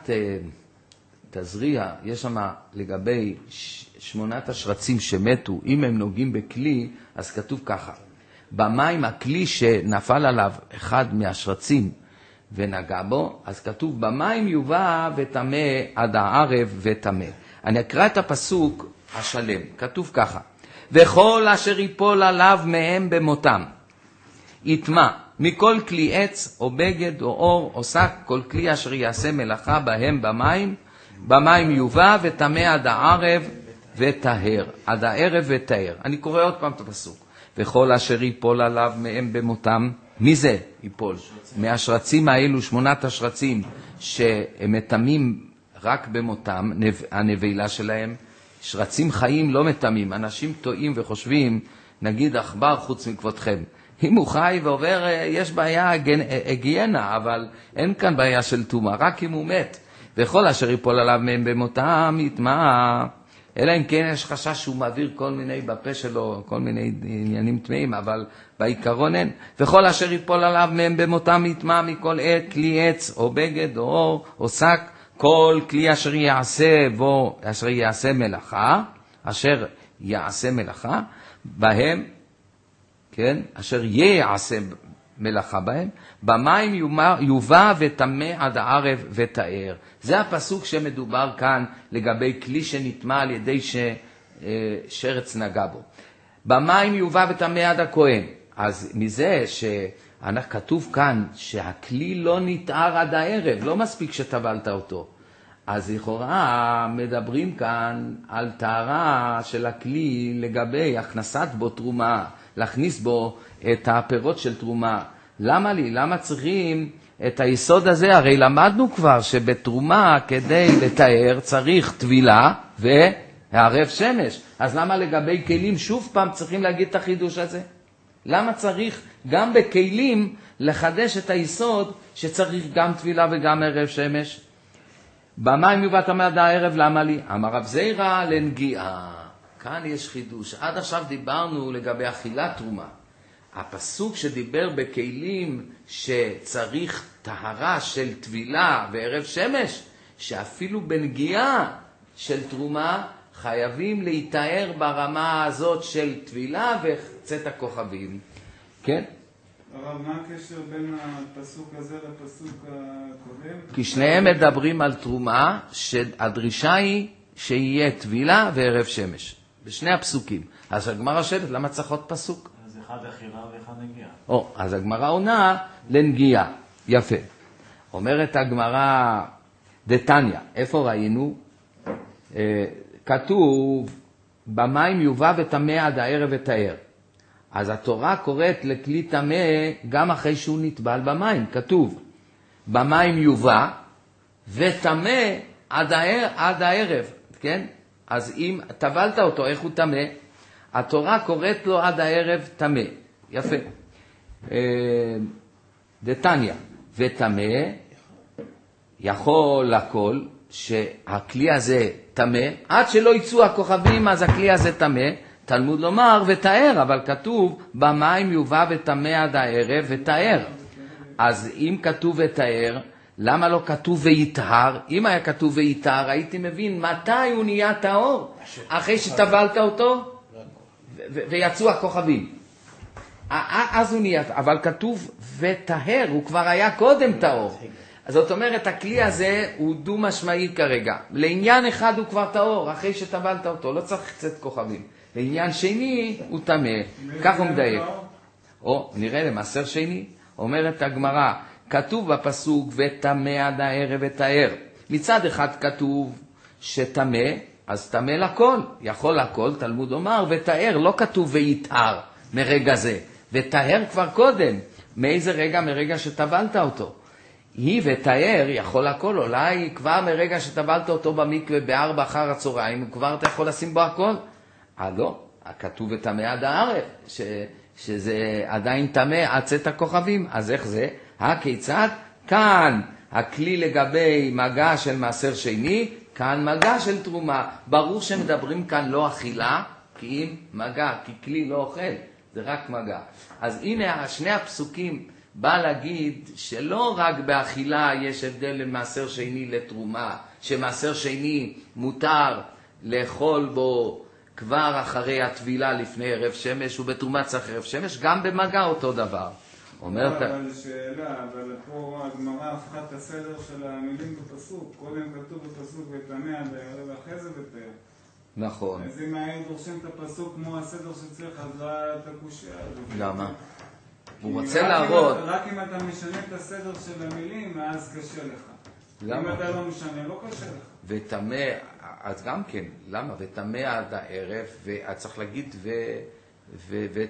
Speaker 1: תזריע, יש שם לגבי שמונת השרצים שמתו, אם הם נוגעים בכלי, אז כתוב ככה, במים הכלי שנפל עליו אחד מהשרצים ונגע בו, אז כתוב במים יובא וטמא עד הערב וטמא. אני אקרא את הפסוק השלם, כתוב ככה, וכל אשר ייפול עליו מהם במותם, יטמא מכל כלי עץ או בגד או אור או שק, כל כלי אשר יעשה מלאכה בהם במים, במים יובא וטמא עד הערב וטהר, עד הערב וטהר. אני קורא עוד פעם את הפסוק. וכל אשר ייפול עליו מהם במותם, מי זה ייפול? מהשרצים האלו, שמונת השרצים שהם מטמאים רק במותם, הנבלה שלהם. שרצים חיים לא מטמאים, אנשים טועים וחושבים, נגיד עכבר חוץ מכבודכם. אם הוא חי ועובר, יש בעיה היגיינה, אבל אין כאן בעיה של טומאה, רק אם הוא מת. וכל אשר ייפול עליו מהם במותם יטמא, אלא אם כן יש חשש שהוא מעביר כל מיני בפה שלו, כל מיני עניינים טמאים, אבל בעיקרון אין. וכל אשר יפול עליו מהם במותם יטמע מכל עת, כלי עץ או בגד או אור או שק, כל כלי אשר יעשה בו, אשר יעשה מלאכה, אשר יעשה מלאכה, בהם, כן, אשר יעשה מלאכה בהם, במים יובא וטמא עד הערב ותאר. זה הפסוק שמדובר כאן לגבי כלי שנטמא על ידי ש... שרץ נגע בו. במים יובא וטמא עד הכהן. אז מזה שכתוב כאן שהכלי לא נטהר עד הערב, לא מספיק שטבלת אותו. אז לכאורה מדברים כאן על טהרה של הכלי לגבי הכנסת בו תרומה, להכניס בו את הפירות של תרומה. למה לי? למה צריכים את היסוד הזה? הרי למדנו כבר שבתרומה כדי לתאר צריך טבילה והערב שמש. אז למה לגבי כלים שוב פעם צריכים להגיד את החידוש הזה? למה צריך גם בכלים לחדש את היסוד שצריך גם טבילה וגם ערב שמש? במים יובא טמא עד הערב, למה לי? אמר רב זירא לנגיעה. כאן יש חידוש. עד עכשיו דיברנו לגבי אכילת תרומה. הפסוק שדיבר בכלים שצריך טהרה של טבילה וערב שמש, שאפילו בנגיעה של תרומה חייבים להתאר ברמה הזאת של טבילה וחצת הכוכבים. כן?
Speaker 2: הרב, מה הקשר בין הפסוק הזה לפסוק הקודם?
Speaker 1: כי שניהם מדברים על תרומה שהדרישה היא שיהיה טבילה וערב שמש. בשני הפסוקים. אז הגמרא שואלת, למה צריך עוד פסוק?
Speaker 3: אז אחד אכילה ואחד נגיעה.
Speaker 1: או, אז הגמרא עונה לנגיעה. יפה. אומרת הגמרא דתניא, איפה ראינו? אה, כתוב, במים יובא וטמא עד הערב ותאר. אז התורה קוראת לכלי טמא גם אחרי שהוא נטבל במים. כתוב, במים יובא וטמא עד, הער, עד הערב. כן? אז אם טבלת אותו, איך הוא טמא? התורה קוראת לו עד הערב טמא. יפה. דתניא, וטמא יכול הכל, שהכלי הזה טמא, עד שלא יצאו הכוכבים, אז הכלי הזה טמא. תלמוד לומר ותאר, אבל כתוב במים יובא וטמא עד הערב ותאר. אז אם כתוב ותאר, למה לא כתוב ויטהר? אם היה כתוב ויטהר, הייתי מבין מתי הוא נהיה טהור. אחרי שטבלת אותו ויצאו הכוכבים. אז הוא נהיה, אבל כתוב וטהר, הוא כבר היה קודם טהור. אז זאת אומרת, הכלי הזה הוא דו משמעי כרגע. לעניין אחד הוא כבר טהור, אחרי שטבלת אותו, לא צריך קצת כוכבים. לעניין שני הוא טמא, כך הוא מדייק. או, נראה למעשר שני, אומרת הגמרא, כתוב בפסוק וטמא עד הערב ותאר. מצד אחד כתוב שטמא, אז טמא לכל, יכול לכל, תלמוד אומר, ותאר, לא כתוב ויטהר מרגע זה, ותאר כבר קודם, מאיזה רגע? מרגע שטבלת אותו. היא ותאר יכול הכל, אולי כבר מרגע שטבלת אותו במקווה בארבע אחר הצהריים, כבר אתה יכול לשים בו הכל. אה לא, כתוב וטמא עד הערב, ש, שזה עדיין טמא עד צאת הכוכבים, אז איך זה? הכיצד? כאן הכלי לגבי מגע של מעשר שני, כאן מגע של תרומה. ברור שמדברים כאן לא אכילה, כי אם מגע, כי כלי לא אוכל, זה רק מגע. אז הנה שני הפסוקים בא להגיד שלא רק באכילה יש הבדל בין מעשר שני לתרומה, שמעשר שני מותר לאכול בו כבר אחרי הטבילה לפני ערב שמש, ובתרומה צריך ערב שמש, גם במגע אותו דבר.
Speaker 2: אומרת... אבל שאלה, אבל פה הגמרא הפכה את הסדר של המילים בפסוק. קודם כתוב בפסוק וטמא עד הערב, ואחרי זה ותאר.
Speaker 1: נכון.
Speaker 2: אז אם היו דורשים את הפסוק כמו הסדר שצריך, אז לא היה את הקושיה.
Speaker 1: למה? הוא רוצה להראות...
Speaker 2: רק אם אתה משנה את הסדר של המילים, אז קשה לך. למה? אם אתה לא משנה, לא קשה לך.
Speaker 1: וטמא, אז גם כן, למה? וטמא עד הערב, וצריך להגיד ו... ו... ו...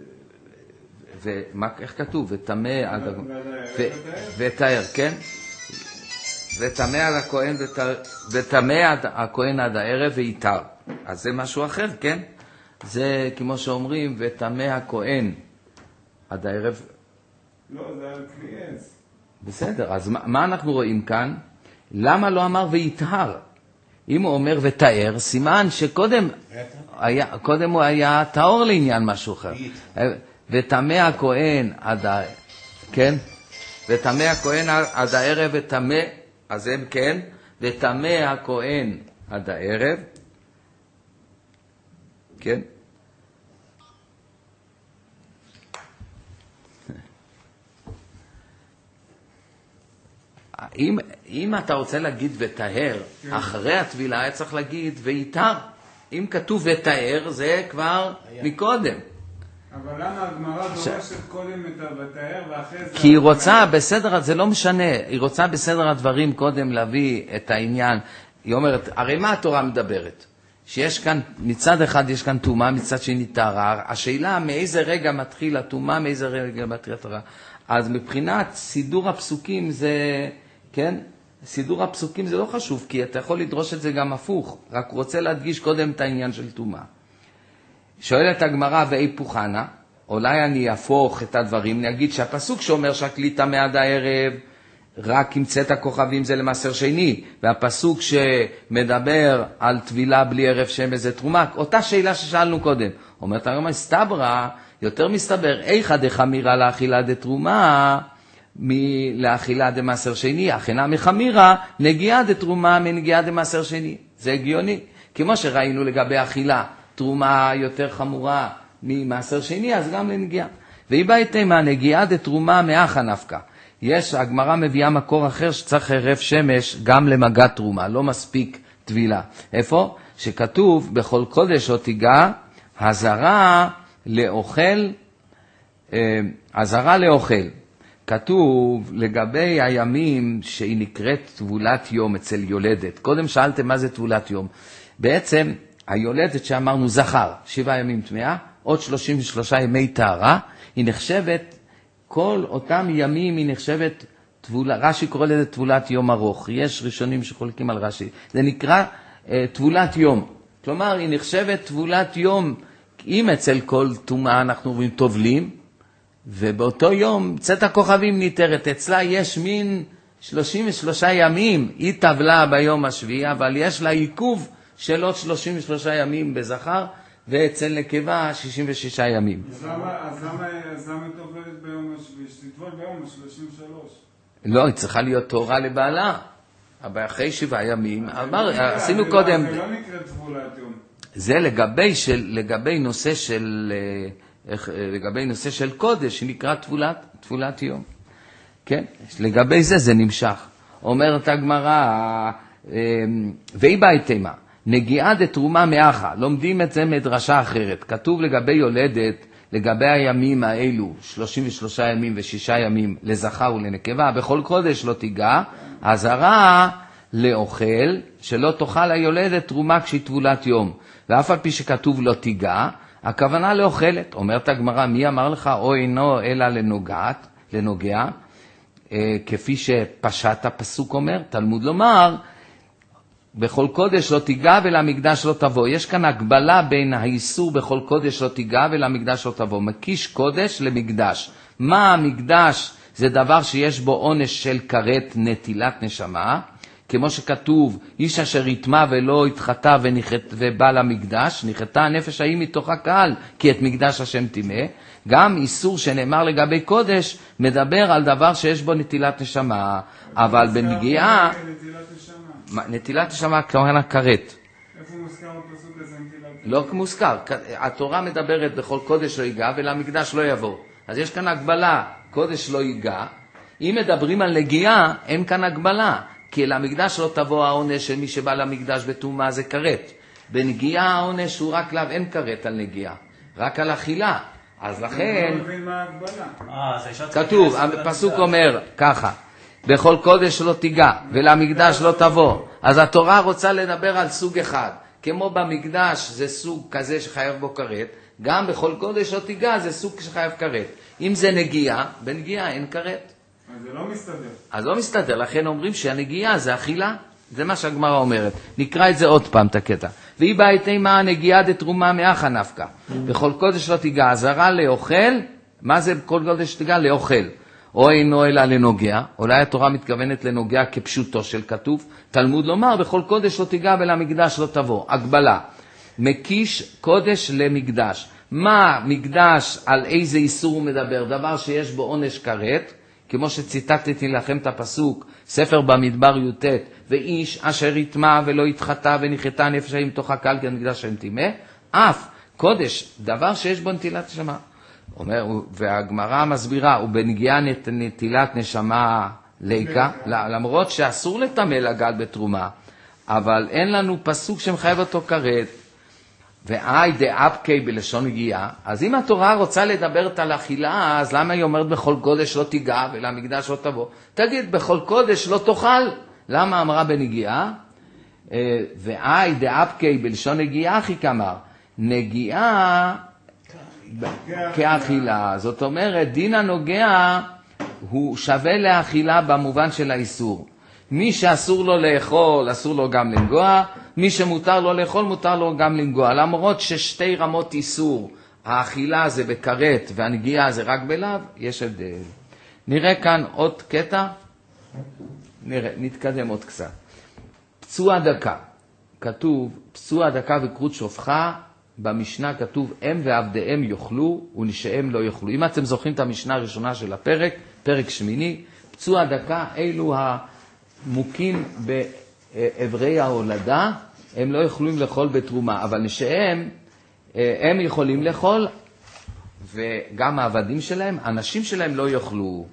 Speaker 1: ומה, איך כתוב? וטמא עד... ותאר, כן? וטמא עד הכהן, וטמא עד הכהן עד הערב ויטהר. אז זה משהו אחר, כן? זה כמו שאומרים, וטמא הכהן עד הערב...
Speaker 2: לא, זה על כלי עץ.
Speaker 1: בסדר, אז מה, מה אנחנו רואים כאן? למה לא אמר ויטהר? אם הוא אומר ותאר, סימן שקודם היה, קודם הוא היה טהור לעניין משהו אחר. ותמה הכהן עד ה... כן? ותמה הכהן עד הערב ותמה, אז הם כן, ותמה הכהן עד הערב, כן? אם, אם אתה רוצה להגיד ותאר, כן. אחרי הטבילה היה צריך להגיד ויתר. אם כתוב ותאר, זה כבר היה. מקודם.
Speaker 2: אבל למה הגמרא דורשת ש... קודם את הוותאר ואחרי זה...
Speaker 1: כי היא רוצה בסדר, זה לא משנה, היא רוצה בסדר הדברים קודם להביא את העניין. היא אומרת, הרי מה התורה מדברת? שיש כאן, מצד אחד יש כאן תומה, מצד שני טהרה. השאלה מאיזה רגע מתחיל התומה, מאיזה רגע מתחיל הטהרה. אז מבחינת סידור הפסוקים זה, כן? סידור הפסוקים זה לא חשוב, כי אתה יכול לדרוש את זה גם הפוך. רק רוצה להדגיש קודם את העניין של תומה. שואלת הגמרא והיפוך חנה, אולי אני אהפוך את הדברים, אני אגיד שהפסוק שאומר שהקליטה מעד הערב, רק עם צאת הכוכבים זה למעשר שני, והפסוק שמדבר על טבילה בלי ערב שמש זה תרומה, אותה שאלה ששאלנו קודם. אומרת הרמב"ם, מסתברא, יותר מסתבר, איכא דחמירא לאכילה דתרומה, מלאכילה דמעשר שני, אכילה מחמירא, נגיעה דתרומה מנגיעה דמעשר שני. זה הגיוני, כמו שראינו לגבי אכילה, תרומה יותר חמורה ממעשר שני, אז גם לנגיעה. והיא בהתאם מהנגיעה דתרומה מאחה נפקא. יש, הגמרא מביאה מקור אחר שצריך ערב שמש גם למגע תרומה, לא מספיק טבילה. איפה? שכתוב בכל קודש או תיגע, הזרה לאוכל, הזרה לאוכל. כתוב לגבי הימים שהיא נקראת טבולת יום אצל יולדת. קודם שאלתם מה זה טבולת יום. בעצם היולדת שאמרנו זכר, שבעה ימים טמאה, עוד שלושים ושלושה ימי טהרה, היא נחשבת, כל אותם ימים היא נחשבת טבולה, רש"י קורא לזה טבולת יום ארוך, יש ראשונים שחולקים על רש"י, זה נקרא אה, טבולת יום, כלומר היא נחשבת טבולת יום, אם אצל כל טומאה אנחנו רואים טובלים, ובאותו יום צאת הכוכבים ניתרת, אצלה יש מין שלושים ושלושה ימים, היא טבלה ביום השביעי, אבל יש לה עיכוב של עוד שלושים ושלושה ימים בזכר, ואצל נקבה שישים ושישה ימים.
Speaker 2: אז למה היא טובלת ביום השביעי? שתטבול ביום ה-שלושים ושלוש.
Speaker 1: לא, היא צריכה להיות תורה לבעלה. אבל אחרי שבעה ימים, עשינו קודם...
Speaker 2: זה לא נקרא טבולת יום.
Speaker 1: זה לגבי של, לגבי נושא של, לגבי נושא של קודש, שנקרא טבולת, טבולת יום. כן? לגבי זה זה נמשך. אומרת הגמרא, והיא בהתאמה. נגיעה דתרומה מאחה, לומדים את זה מדרשה אחרת. כתוב לגבי יולדת, לגבי הימים האלו, שלושים ושלושה ימים ושישה ימים לזכר ולנקבה, בכל קודש לא תיגע, הזרה לאוכל, שלא תאכל היולדת תרומה כשהיא טבולת יום. ואף על פי שכתוב לא תיגע, הכוונה לאוכלת. אומרת הגמרא, מי אמר לך או אינו אלא לנוגעת, לנוגע, אה, כפי שפשט הפסוק אומר, תלמוד לומר, בכל קודש לא תיגע ולמקדש לא תבוא. יש כאן הגבלה בין האיסור בכל קודש לא תיגע ולמקדש לא תבוא. מקיש קודש למקדש. מה המקדש? זה דבר שיש בו עונש של כרת נטילת נשמה. כמו שכתוב, איש אשר יטמא ולא התחטא ובא למקדש, נחתה הנפש ההיא מתוך הקהל, כי את מקדש השם טימא. גם איסור שנאמר לגבי קודש, מדבר על דבר שיש בו נטילת נשמה. אבל בנגיעה... נטילת נשמה כמובן כרת.
Speaker 2: איפה מוזכר הפסוק הזה נטילת נשמה?
Speaker 1: לא מוזכר. התורה מדברת בכל קודש לא ייגע ולמקדש לא יבוא. אז יש כאן הגבלה, קודש לא ייגע. אם מדברים על נגיעה, אין כאן הגבלה. כי למקדש לא תבוא העונש של מי שבא למקדש בתאומה זה כרת. בנגיעה העונש הוא רק לאו, אין כרת על נגיעה. רק על אכילה. אז לכן...
Speaker 2: לא מבין מה ההגבלה.
Speaker 1: כתוב, הפסוק אומר ככה. בכל קודש לא תיגע, ולמקדש לא תבוא. אז התורה רוצה לדבר על סוג אחד. כמו במקדש זה סוג כזה שחייב בו כרת, גם בכל קודש לא תיגע זה סוג שחייב כרת. אם זה נגיעה, בנגיעה אין כרת.
Speaker 2: אז זה לא מסתדר.
Speaker 1: אז לא מסתדר, לכן אומרים שהנגיעה זה אכילה. זה מה שהגמרא אומרת. נקרא את זה עוד פעם, את הקטע. והיא בהתאמה הנגיעה דתרומה מאחה נפקא. בכל קודש לא תיגע, הזרה לאוכל, מה זה בכל קודש תיגע? לאוכל. או אינו אלא לנוגע, אולי התורה מתכוונת לנוגע כפשוטו של כתוב, תלמוד לומר, בכל קודש לא תיגע ולמקדש לא תבוא, הגבלה. מקיש קודש למקדש. מה מקדש, על איזה איסור הוא מדבר? דבר שיש בו עונש כרת, כמו שציטטתי לכם את הפסוק, ספר במדבר י"ט, ואיש אשר יטמע ולא יתחטא ונחתה נפש עם תוך הקהל כי המקדש שם טימא, אף קודש, דבר שיש בו נטילת נשמה. אומר, והגמרא מסבירה, ובנגיעה נת, נטילת נשמה ליקה, למרות שאסור לטמא לגל בתרומה, אבל אין לנו פסוק שמחייב אותו כרת, ואי דאפקי בלשון נגיעה. אז אם התורה רוצה לדבר על אכילה, אז למה היא אומרת בכל קודש לא תיגע ולמקדש לא תבוא? תגיד, בכל קודש לא תאכל. למה אמרה בנגיעה? ואי דאפקי בלשון נגיעה, אחי כמר, נגיעה כאכילה. זאת אומרת, דין הנוגע הוא שווה לאכילה במובן של האיסור. מי שאסור לו לאכול, אסור לו גם לנגוע, מי שמותר לו לאכול, מותר לו גם לנגוע. למרות ששתי רמות איסור, האכילה זה בכרת והנגיעה זה רק בלאו, יש הבדל. נראה כאן עוד קטע, נראה, נתקדם עוד קצת. פצוע דקה, כתוב, פצוע דקה וקרות שופחה, במשנה כתוב, הם ועבדיהם יאכלו ונשאם לא יאכלו. אם אתם זוכרים את המשנה הראשונה של הפרק, פרק שמיני, פצוע דקה, אלו המוקים בעברי ההולדה, הם לא יכולים לאכול בתרומה, אבל נשאם, הם יכולים לאכול, וגם העבדים שלהם, אנשים שלהם לא יאכלו.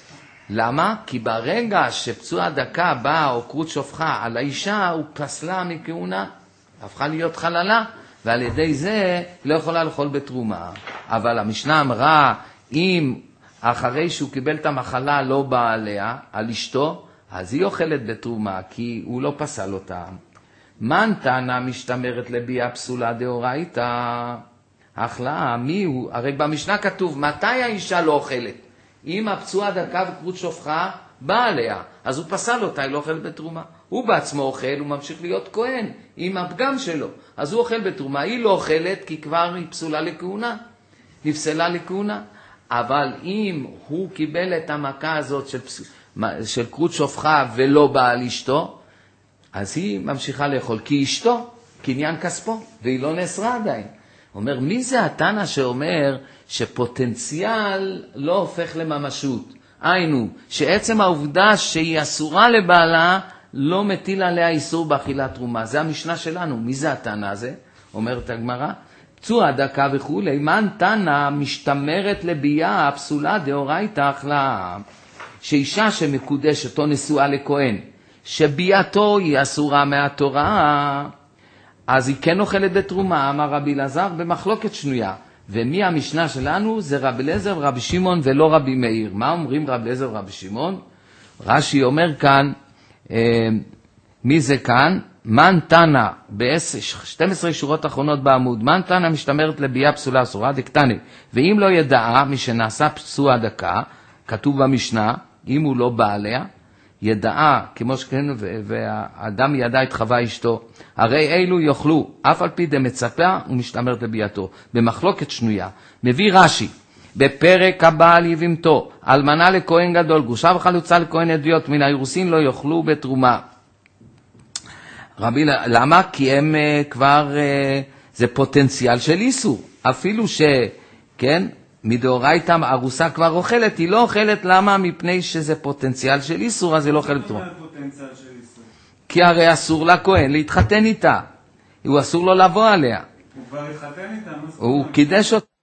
Speaker 1: למה? כי ברגע שפצוע דקה בא או קרות שופחה על האישה, הוא פסלה מכהונה, הפכה להיות חללה, ועל ידי זה לא יכולה לאכול בתרומה. אבל המשנה אמרה, אם אחרי שהוא קיבל את המחלה לא בא עליה, על אשתו, אז היא אוכלת בתרומה, כי הוא לא פסל אותה. מן תנא משתמרת לביאה פסולה דאורייתא? אכלה, מי הוא? הרי במשנה כתוב, מתי האישה לא אוכלת? אם הפצוע דקה וקרות שופחה בא עליה, אז הוא פסל אותה, היא לא אוכלת בתרומה. הוא בעצמו אוכל, הוא ממשיך להיות כהן עם הפגם שלו. אז הוא אוכל בתרומה, היא לא אוכלת כי כבר היא פסולה לכהונה, נפסלה לכהונה. אבל אם הוא קיבל את המכה הזאת של, של קרות שופחה ולא בא על אשתו, אז היא ממשיכה לאכול, כי אשתו, קניין כספו, והיא לא נאסרה עדיין. אומר, מי זה התנא שאומר שפוטנציאל לא הופך לממשות? היינו, שעצם העובדה שהיא אסורה לבעלה, לא מטיל עליה איסור באכילת תרומה. זה המשנה שלנו. מי זה התנא הזה? אומרת הגמרא. פצוע דקה וכו', מן תנא משתמרת לביאה פסולה דאורייתא אכלה. שאישה שמקודשת או נשואה לכהן, שביאתו היא אסורה מהתורה, אז היא כן אוכלת בתרומה, אמר רבי אלעזר, במחלוקת שנויה. ומי המשנה שלנו? זה רבי אליעזר ורבי שמעון ולא רבי מאיר. מה אומרים רבי אליעזר ורבי שמעון? רש"י אומר כאן, מי זה כאן? מן תנא, ב-שתים עשרה שורות אחרונות בעמוד, מן תנא משתמרת לביאה פסולה אסורה דקטני, ואם לא ידעה מי שנעשה פצוע דקה, כתוב במשנה, אם הוא לא בא עליה, ידעה, כמו שכן, והאדם ידע את חווה אשתו, הרי אלו יאכלו, אף על פי דמצפה ומשתמרת לביאתו, במחלוקת שנויה. מביא רש"י, בפרק הבא על יבימתו, אלמנה לכהן גדול, גרושה וחלוצה לכהן עדויות, מן האירוסין לא יאכלו בתרומה. רבי, למה? כי הם uh, כבר, uh, זה פוטנציאל של איסור. אפילו ש, כן, מדאורייתא ארוסה כבר אוכלת, היא לא אוכלת, למה? מפני שזה פוטנציאל של איסור, אז היא לא אוכלת בתרומה.
Speaker 2: מה פוטנציאל של איסור?
Speaker 1: כי הרי אסור לכהן להתחתן איתה. הוא אסור לו לבוא עליה.
Speaker 2: הוא כבר התחתן איתה, מה זאת אומרת?
Speaker 1: הוא קידש אותה.